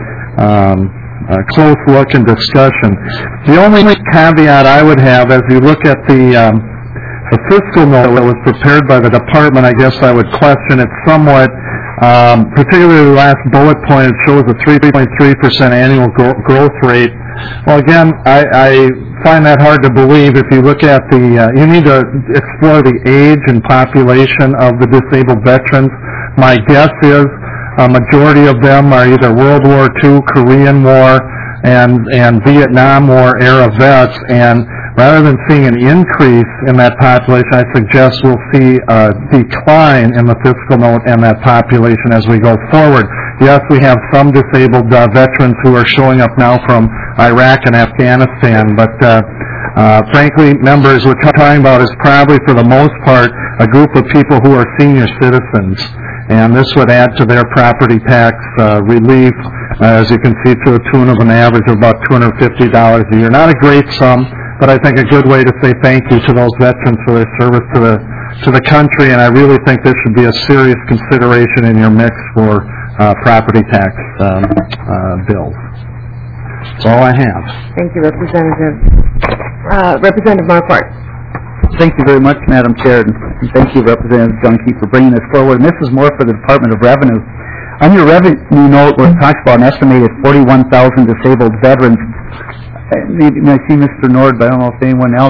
close look and discussion. The only caveat I would have, as you look at the fiscal note that was prepared by the department, I guess I would question it somewhat, particularly the last bullet point. It shows a 3.3% annual growth rate. Well, again, I find that hard to believe. If you look at you need to explore the age and population of the disabled veterans. My guess is a majority of them are either World War II, Korean War, and Vietnam War era vets, and rather than seeing an increase in that population, I suggest we'll see a decline in the fiscal note and that population as we go forward. Yes, we have some disabled veterans who are showing up now from Iraq and Afghanistan, but frankly, members, what we're talking about is probably, for the most part, a group of people who are senior citizens. And this would add to their property tax relief, as you can see, to a tune of an average of about $250 a year. Not a great sum, but I think a good way to say thank you to those veterans for their service to the country, and I really think this should be a serious consideration in your mix for property tax bills. That's all I have. Thank you, Representative. Representative Marquardt. Thank you very much, Madam Chair, and thank you, Representative Junkie, for bringing this forward. And this is more for the Department of Revenue. On your revenue note, where it talks about an estimated 41,000 disabled veterans, maybe I see Mr. Nord, but I don't know if anyone else.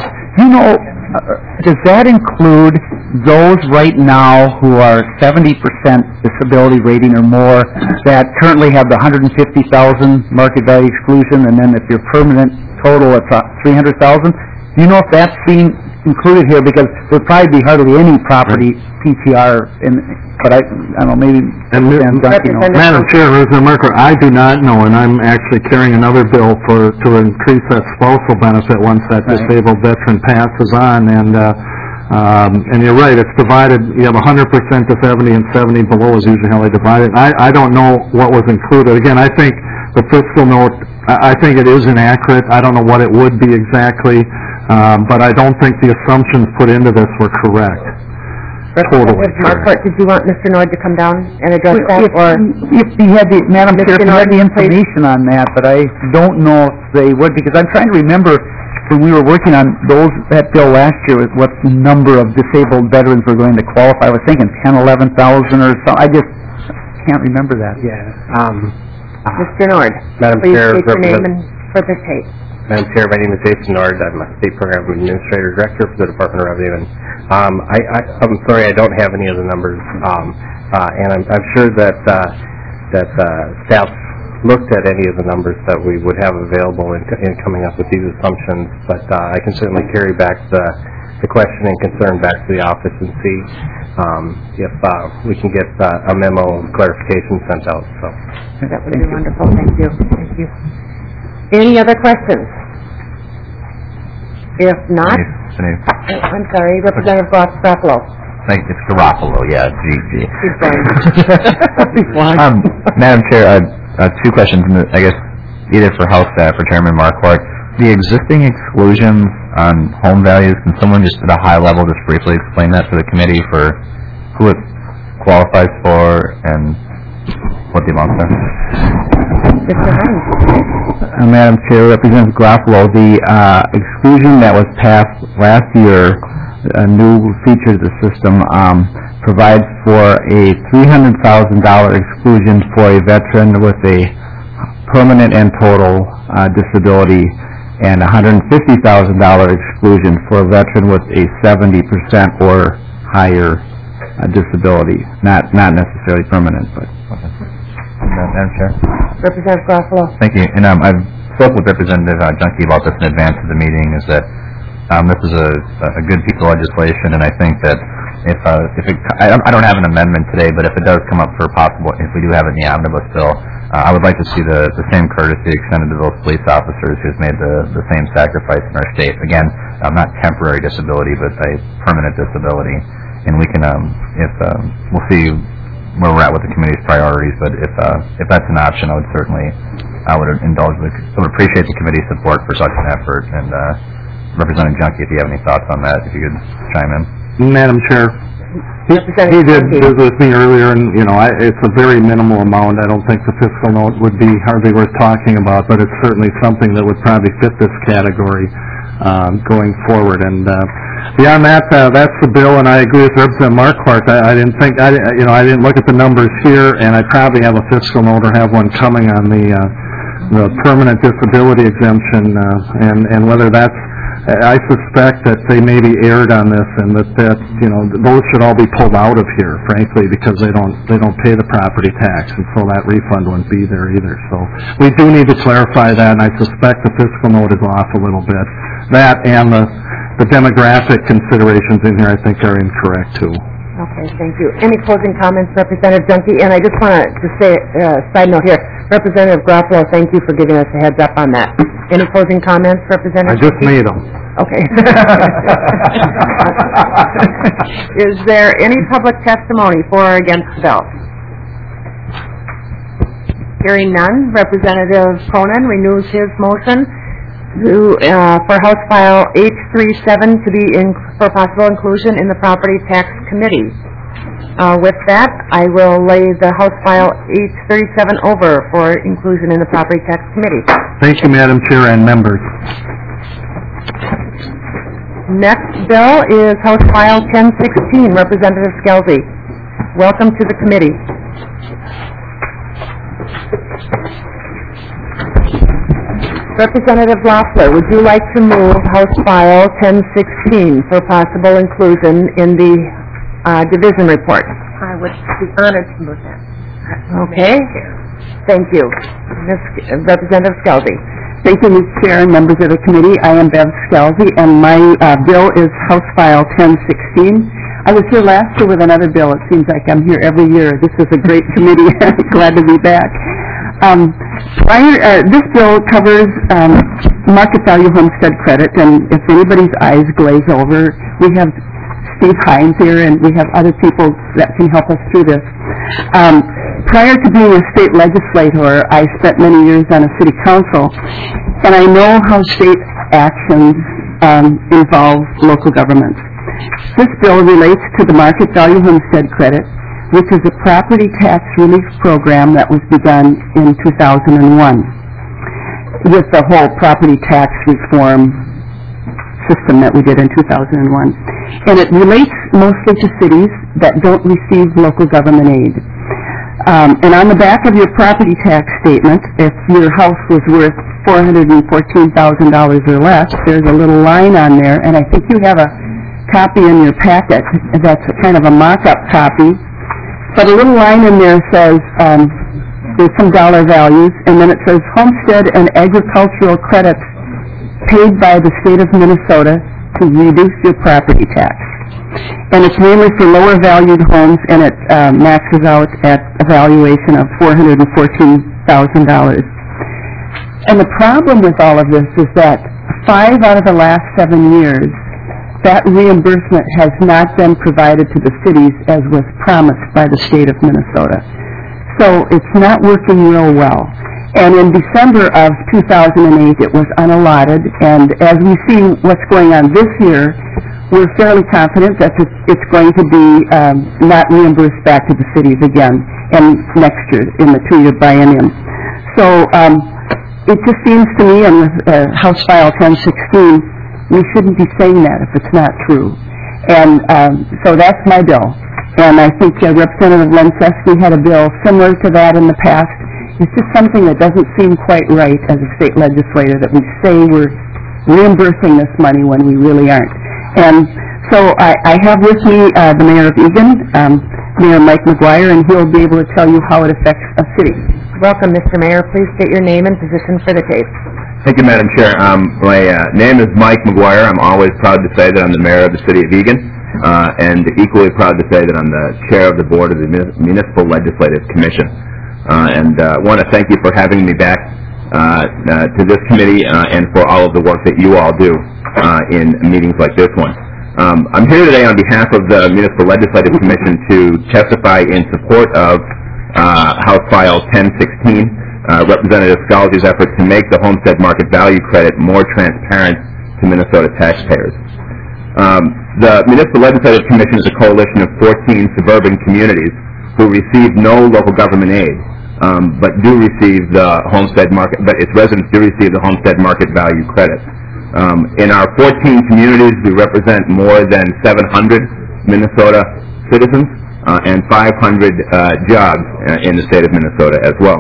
Does that include those right now who are 70% disability rating or more that currently have the 150,000 market value exclusion, and then if you're permanent total, it's 300,000? Do you know if that's being included here? Because there'll probably be hardly any property PTR but I don't know, maybe... Madam Chair, Representative Marquardt, I do not know, and I'm actually carrying another bill to increase that spousal benefit once that disabled veteran passes on, and you're right, it's divided, you have 100% to 70 and 70 below is usually how they divide it. I don't know what was included. Again, I think the fiscal note, I think it is inaccurate. I don't know what it would be exactly, but I don't think the assumptions put into this were correct. Totally. Marquardt, did you want Mr. Nord to come down and address that? If he had the, Madam Chair, if he had the information on that, but I don't know if they would, because I'm trying to remember when we were working on that bill last year, what number of disabled veterans were going to qualify. I was thinking 10, 11,000 or so. I just can't remember that. Yeah. Mr. Nord, Madam please Chair, state your name and for the tape. Madam Chair, my name is Jason Nord. I'm a State Program Administrator Director for the Department of Revenue, and I'm sorry, I don't have any of the numbers, and I'm sure that staff looked at any of the numbers that we would have available in coming up with these assumptions, but I can certainly carry back the question and concern back to the office and see if we can get a memo clarification sent out. So that would be wonderful. Thank you. Thank you. Any other questions? If not, I'm sorry, Representative Garofalo. Thank you. It's Garofalo, yeah, GG. Madam Madam Chair, two questions, I guess, either for House staff or Chairman Marquardt. The existing exclusions on home values, can someone just at a high level just briefly explain that to the committee for who it qualifies for and what the amounts are? Madam Chair, Representative Garofalo, the exclusion that was passed last year, a new feature of the system, provides for a $300,000 exclusion for a veteran with a permanent and total disability, and $150,000 exclusion for a veteran with a 70% or higher disability, not necessarily permanent, but. Okay. Madam Chair. Representative Garofalo. Thank you. And I've spoken with Representative Junkie about this in advance of the meeting. Is that this is a good piece of legislation, and I think that if I don't have an amendment today, but if it does come up for possible, if we do have it in the omnibus bill, I would like to see the same courtesy extended to those police officers who've made the same sacrifice in our state. Again, not temporary disability, but a permanent disability. And we can, we'll see where we're at with the committee's priorities. But if that's an option, I would appreciate the committee's support for such an effort. And Representative Junkie, if you have any thoughts on that, if you could chime in. Madam Chair, he did visit with me earlier, and it's a very minimal amount. I don't think the fiscal note would be hardly worth talking about, but it's certainly something that would probably fit this category going forward. And beyond that, that's the bill, and I agree with Representative Marquardt. I didn't look at the numbers here, and I probably have a fiscal note or have one coming on the permanent disability exemption, and whether that's. I suspect that they maybe erred on this, and that those should all be pulled out of here, frankly, because they don't pay the property tax, and so that refund wouldn't be there either. So we do need to clarify that, and I suspect the fiscal note is off a little bit. That and the demographic considerations in here, I think, are incorrect too. Okay, thank you. Any closing comments, Representative Junkie? And I just want to say side note here, Representative Garofalo, thank you for giving us a heads up on that. Any closing comments, Representative? I just made them. Okay. Is there any public testimony for or against the bill? Hearing none, Representative Cronin renews his motion for House File H37 to be for possible inclusion in the Property Tax Committee. With that, I will lay the House File H37 over for inclusion in the Property Tax Committee. Thank you, Madam Chair and members. Next bill is House File 1016, Representative Scelzi. Welcome to the committee. Representative Loeffler, would you like to move House File 1016 for possible inclusion in the division report? I would be honored to move that. Okay. Thank you. Representative Scelzi. Thank you, Ms. Chair and members of the committee. I am Bev Scelzi, and my bill is House File 1016. I was here last year with another bill. It seems like I'm here every year. This is a great committee. Glad to be back. This bill covers market value homestead credit, and if anybody's eyes glaze over, we have Steve Hines here, and we have other people that can help us through this. Prior to being a state legislator, I spent many years on a city council, and I know how state actions involve local governments. This bill relates to the market value homestead credit, which is a property tax relief program that was begun in 2001 with the whole property tax reform system that we did in 2001. And it relates mostly to cities that don't receive local government aid. And on the back of your property tax statement, if your house was worth $414,000 or less, there's a little line on there, and I think you have a copy in your packet. That's kind of a mock-up copy. But a little line in there says, there's some dollar values, and then it says homestead and agricultural credits paid by the state of Minnesota to reduce your property tax. And it's mainly for lower valued homes, and it maxes out at a valuation of $414,000. And the problem with all of this is that 5 out of the last 7 years, that reimbursement has not been provided to the cities as was promised by the state of Minnesota. So it's not working real well. And in December of 2008, it was unallotted, and as we see what's going on this year, we're fairly confident that it's going to be not reimbursed back to the cities again, and next year in the 2-year biennium. So it just seems to me, and with House File 1016, we shouldn't be saying that if it's not true. And so that's my bill. And I think Representative Lenceski had a bill similar to that in the past. It's just something that doesn't seem quite right as a state legislator, that we say we're reimbursing this money when we really aren't. And so I have with me the Mayor of Eagan, Mayor Mike McGuire, and he'll be able to tell you how it affects a city. Welcome, Mr. Mayor. Please state your name and position for the tape. Thank you, Madam Chair. My name is Mike McGuire. I'm always proud to say that I'm the Mayor of the City of Eagan, and equally proud to say that I'm the Chair of the Board of the Municipal Legislative Commission. And I want to thank you for having me back to this committee and for all of the work that you all do in meetings like this one. I'm here today on behalf of the Municipal Legislative Commission to testify in support of House File 1016, Representative Scalzi's effort to make the homestead market value credit more transparent to Minnesota taxpayers. The Municipal Legislative Commission is a coalition of 14 suburban communities who receive no local government aid, but do receive the homestead market, but its residents do receive the homestead market value credit. In our 14 communities, we represent more than 700 Minnesota citizens and 500 jobs in the state of Minnesota as well.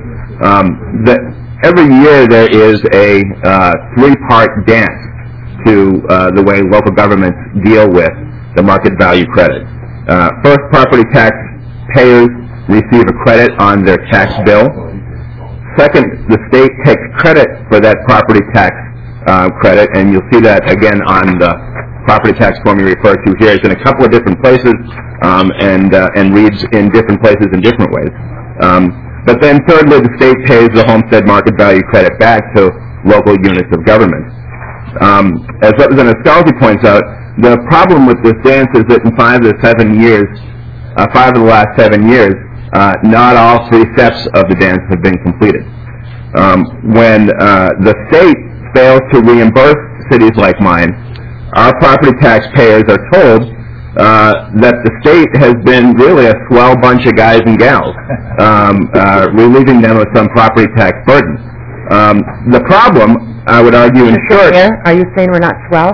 Every year there is a 3-part dance to the way local governments deal with the market value credit. First, property tax payers receive a credit on their tax bill. Second, the state takes credit for that property tax credit, and you'll see that again on the property tax form you refer to here. It's in a couple of different places and reads in different places in different ways. But then thirdly, the state pays the homestead market value credit back to local units of government. As Representative Scalzi points out, the problem with this dance is that in 5 of the last 7 years, not all 3 steps of the dance have been completed. When the state fails to reimburse cities like mine, our property taxpayers are told that the state has been really a swell bunch of guys and gals, relieving them of some property tax burden. The problem, I would argue, in short... Are you saying we're not swell?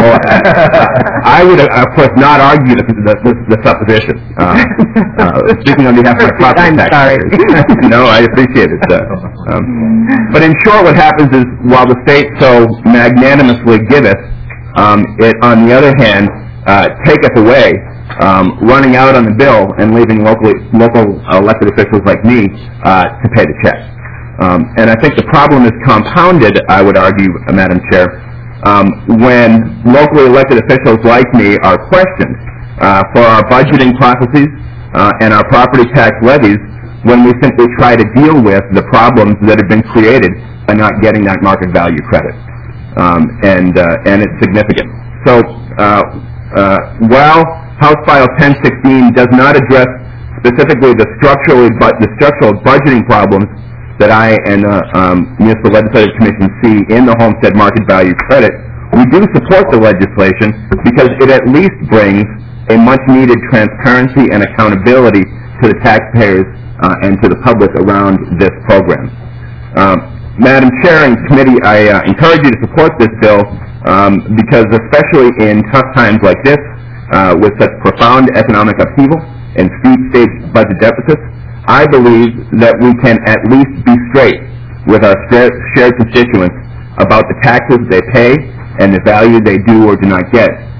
I would, of course, not argue the supposition. Speaking on behalf of my property taxpayers. No, I appreciate it. But in short, what happens is, while the state so magnanimously giveth, it, on the other hand, taketh away, running out on the bill and leaving local elected officials like me to pay the check. And I think the problem is compounded, I would argue, Madam Chair, when locally elected officials like me are questioned for our budgeting processes and our property tax levies when we simply try to deal with the problems that have been created by not getting that market value credit. And it's significant. So while House File 1016 does not address specifically the structural budgeting problems that I and the Municipal Legislative Commission see in the homestead market value credit, we do support the legislation because it at least brings a much-needed transparency and accountability to the taxpayers and to the public around this program. Madam Chair and Committee, I encourage you to support this bill because especially in tough times like this, with such profound economic upheaval and steep state budget deficits, I believe that we can at least be straight with our shared constituents about the taxes they pay and the value they do or do not get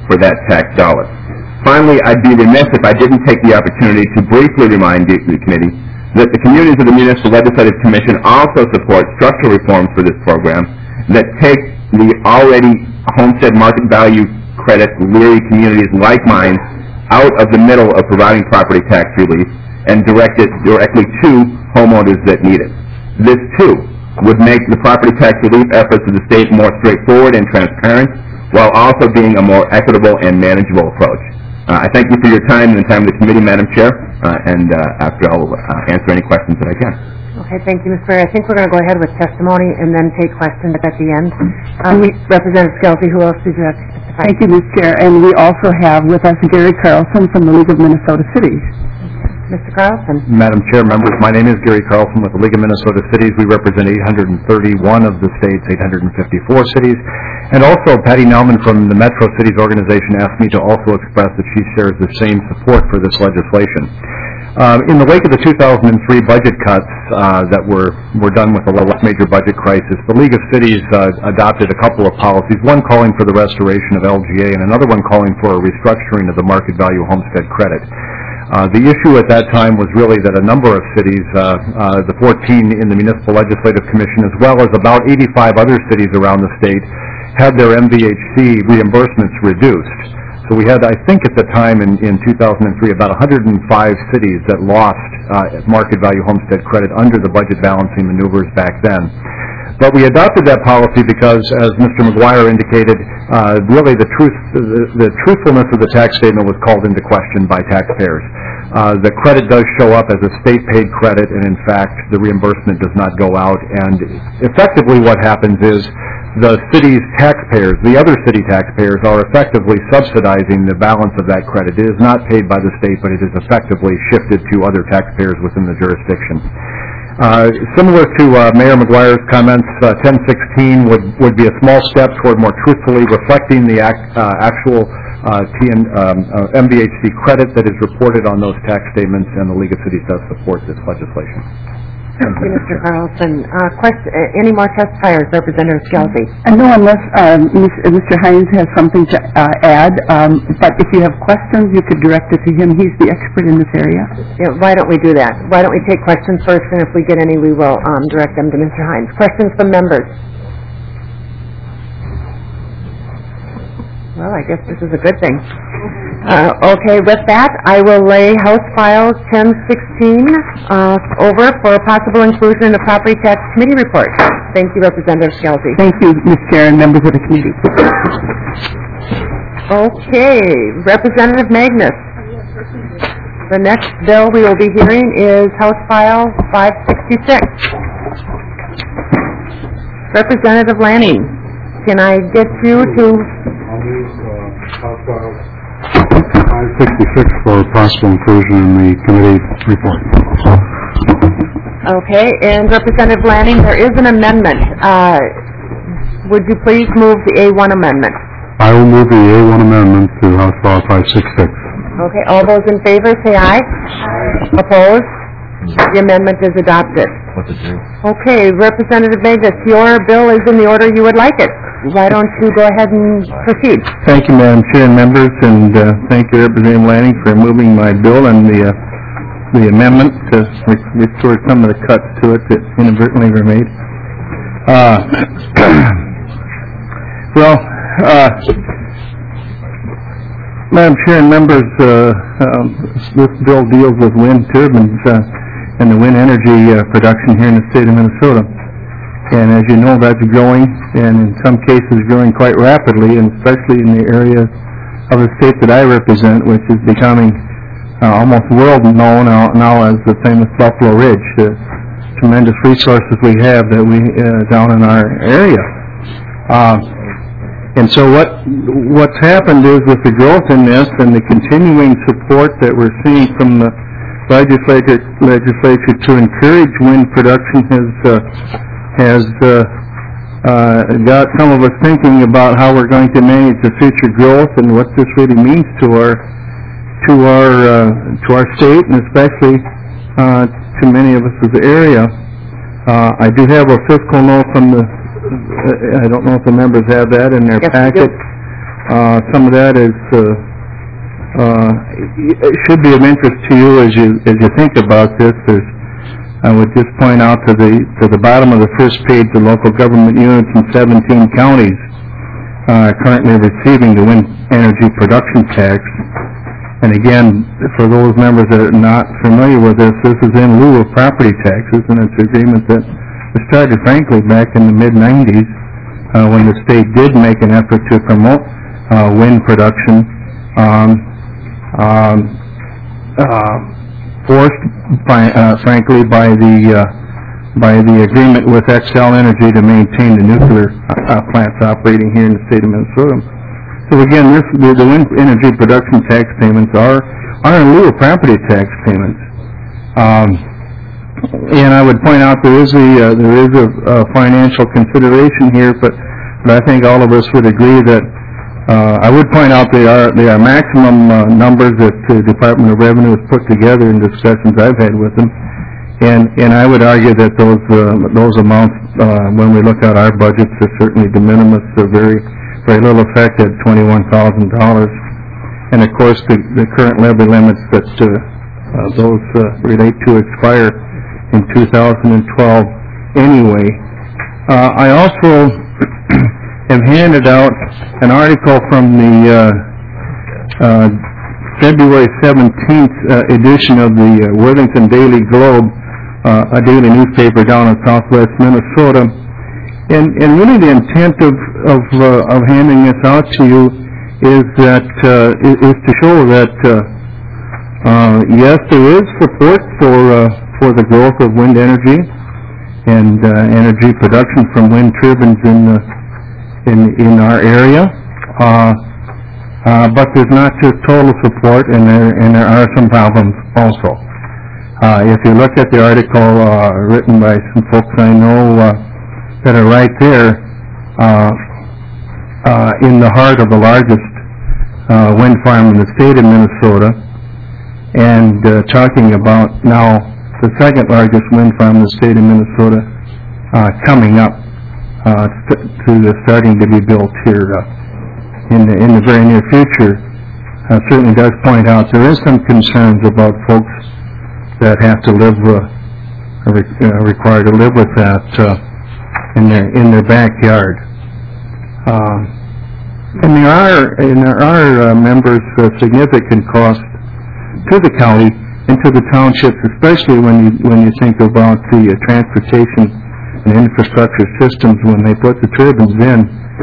for that tax dollar. Finally, I'd be remiss if I didn't take the opportunity to briefly remind the committee that the communities of the Municipal Legislative Commission also support structural reforms for this program that take the already homestead market value credit leery communities like mine out of the middle of providing property tax relief and direct it directly to homeowners that need it. This, too, would make the property tax relief efforts of the state more straightforward and transparent, while also being a more equitable and manageable approach. I thank you for your time and the time of the committee, Madam Chair, and after I'll answer any questions that I can. Okay, thank you, Mr. Berry. I think we're going to go ahead with testimony and then take questions at the end. Representative Skelty, who else did you have to testify? Thank you, Ms. Chair. And we also have with us Gary Carlson from the League of Minnesota Cities. Mr. Carlson. Madam Chair, members, my name is Gary Carlson with the League of Minnesota Cities. We represent 831 of the state's 854 cities. And also, Patty Nauman from the Metro Cities organization asked me to also express that she shares the same support for this legislation. In the wake of the 2003 budget cuts that were done with the last major budget crisis, the League of Cities adopted a couple of policies, one calling for the restoration of LGA and another one calling for a restructuring of the market value homestead credit. The issue at that time was really that a number of cities, the 14 in the Municipal Legislative Commission, as well as about 85 other cities around the state, had their MVHC reimbursements reduced. So we had, I think at the time in 2003, about 105 cities that lost market value homestead credit under the budget balancing maneuvers back then. But we adopted that policy because, as Mr. McGuire indicated, really the truthfulness of the tax statement was called into question by taxpayers. The credit does show up as a state-paid credit, and in fact, the reimbursement does not go out. And effectively what happens is the city's taxpayers, the other city taxpayers, are effectively subsidizing the balance of that credit. It is not paid by the state, but it is effectively shifted to other taxpayers within the jurisdiction. Similar to Mayor McGuire's comments, 1016 would be a small step toward more truthfully reflecting the actual MVHC credit that is reported on those tax statements, and the League of Cities does support this legislation. Thank you, Mr. Carlson. Any more testifiers? Representative Skelty. No, unless Mr. Hines has something to add. But if you have questions, you could direct it to him. He's the expert in this area. Yeah, why don't we do that? Why don't we take questions first, and if we get any, we will direct them to Mr. Hines. Questions from members? Well, I guess this is a good thing. Okay, with that, I will lay House File 1016 over for possible inclusion in the Property Tax Committee report. Thank you, Representative Skelty. Thank you, Ms. Chair and members of the committee. Okay, Representative Magnus. The next bill we will be hearing is House File 566. Representative Lanning, can I get you to... House File 566 for possible inclusion in the committee report. Okay, and Representative Lanning, there is an amendment. Would you please move the A1 amendment? I will move the A1 amendment to House File 566. Okay, all those in favor say aye. Aye. Opposed? The amendment is adopted. What to do? Okay, Representative Magnus, your bill is in the order you would like it. Why don't you go ahead and proceed? Thank you, Madam Chair and members, and thank you, Representative Lanning, for moving my bill and the amendment to restore some of the cuts to it that inadvertently were made. Madam Chair and members, this bill deals with wind turbines and the wind energy production here in the state of Minnesota. And as you know, that's growing, and in some cases growing quite rapidly, and especially in the area of the state that I represent, which is becoming almost world-known now as the famous Buffalo Ridge. The tremendous resources we have that down in our area. And so what's happened is, with the growth in this and the continuing support that we're seeing from the legislature to encourage wind production has got some of us thinking about how we're going to manage the future growth and what this really means to our state, and especially to many of us as the area. I do have a fiscal note from I don't know if the members have that in their packet. some of that is it should be of interest to you as you think about this. I would just point out to the bottom of the first page, the local government units in 17 counties currently receiving the wind energy production tax. And again, for those members that are not familiar with this is in lieu of property taxes, and it's an agreement that was started, frankly, back in the mid-'90s when the state did make an effort to promote wind production, forced, frankly, by the agreement with Xcel Energy to maintain the nuclear plants operating here in the state of Minnesota. So again, the wind energy production tax payments are in lieu of property tax payments. And I would point out there is a financial consideration here, but I think all of us would agree that I would point out they are maximum numbers that the Department of Revenue has put together in discussions I've had with them, and I would argue that those amounts, when we look at our budgets, are certainly de minimis. They're very little effect at $21,000, and of course the current levy limits that those relate to expire in 2012 anyway. I also have handed out an article from the February 17th edition of the Worthington Daily Globe, a daily newspaper down in southwest Minnesota. And really the intent of handing this out to you is to show that yes, there is support for the growth of wind energy and energy production from wind turbines in our area, but there's not just total support, and there are some problems also. If you look at the article written by some folks I know that are right there in the heart of the largest wind farm in the state of Minnesota, and talking about now the second largest wind farm in the state of Minnesota coming up starting to be built here in the very near future, certainly does point out there is some concerns about folks that have to live required to live with that in their backyard. And there are members significant cost to the county and to the townships, especially when you think about the transportation and infrastructure systems. When they put the turbines in,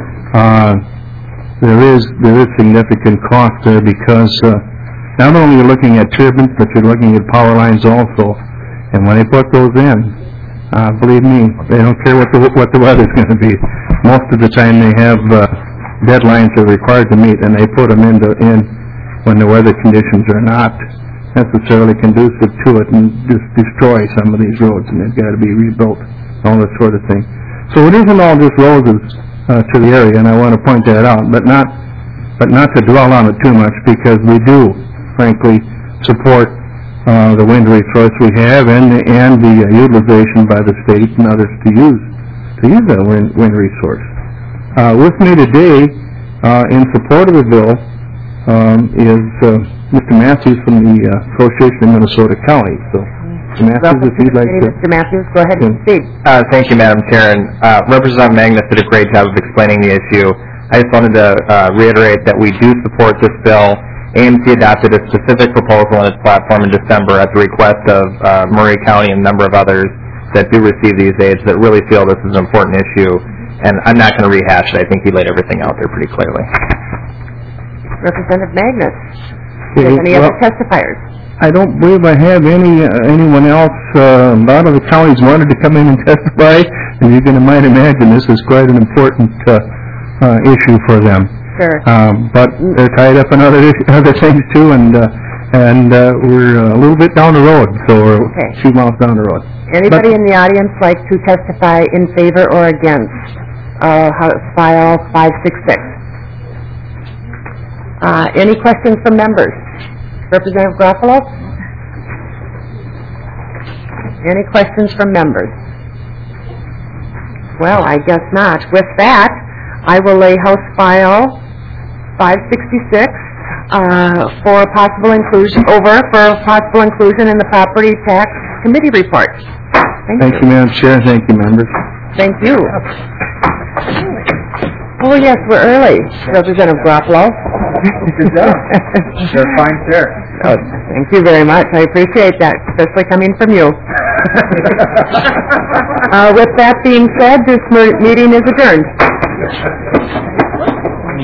there is significant cost there, because not only are you looking at turbines, but you're looking at power lines also. And when they put those in, believe me, they don't care what the weather's going to be. Most of the time they have deadlines they're required to meet, and they put them in when the weather conditions are not necessarily conducive to it, and just destroy some of these roads, and they've got to be rebuilt, all that sort of thing. So it isn't all just roses to the area, and I want to point that out, but not to dwell on it too much, because we do, frankly, support the wind resource we have, and the utilization by the state and others to use that wind resource. With me today, in support of the bill, is Mr. Matthews from the Association of Minnesota Counties. So, Mr. Matthews, if you'd like to... Mr. Matthews, go ahead and speak. Thank you, Madam Chair. And Representative Magnus did a great job of explaining the issue. I just wanted to reiterate that we do support this bill. AMC adopted a specific proposal on its platform in December at the request of Murray County and a number of others that do receive these aids that really feel this is an important issue. And I'm not going to rehash it. I think he laid everything out there pretty clearly. Representative Magnus, do you have any other testifiers? I don't believe I have anyone else. A lot of the counties wanted to come in and testify, and you might imagine this is quite an important issue for them. Sure. But they're tied up in other things too, and we're a little bit down the road, so we're a few miles down the road. Anybody in the audience like to testify in favor or against House File 566? Any questions from members? Representative Garofalo? Any questions from members? Well, I guess not. With that, I will lay House File 566 for possible inclusion in the property tax committee report. Thank you, Madam Chair. Thank you, members. Thank you. Oh, yes, we're early. Representative Garoppolo. Good job. You're a fine chair. Oh, thank you very much. I appreciate that, especially coming from you. With that being said, this meeting is adjourned.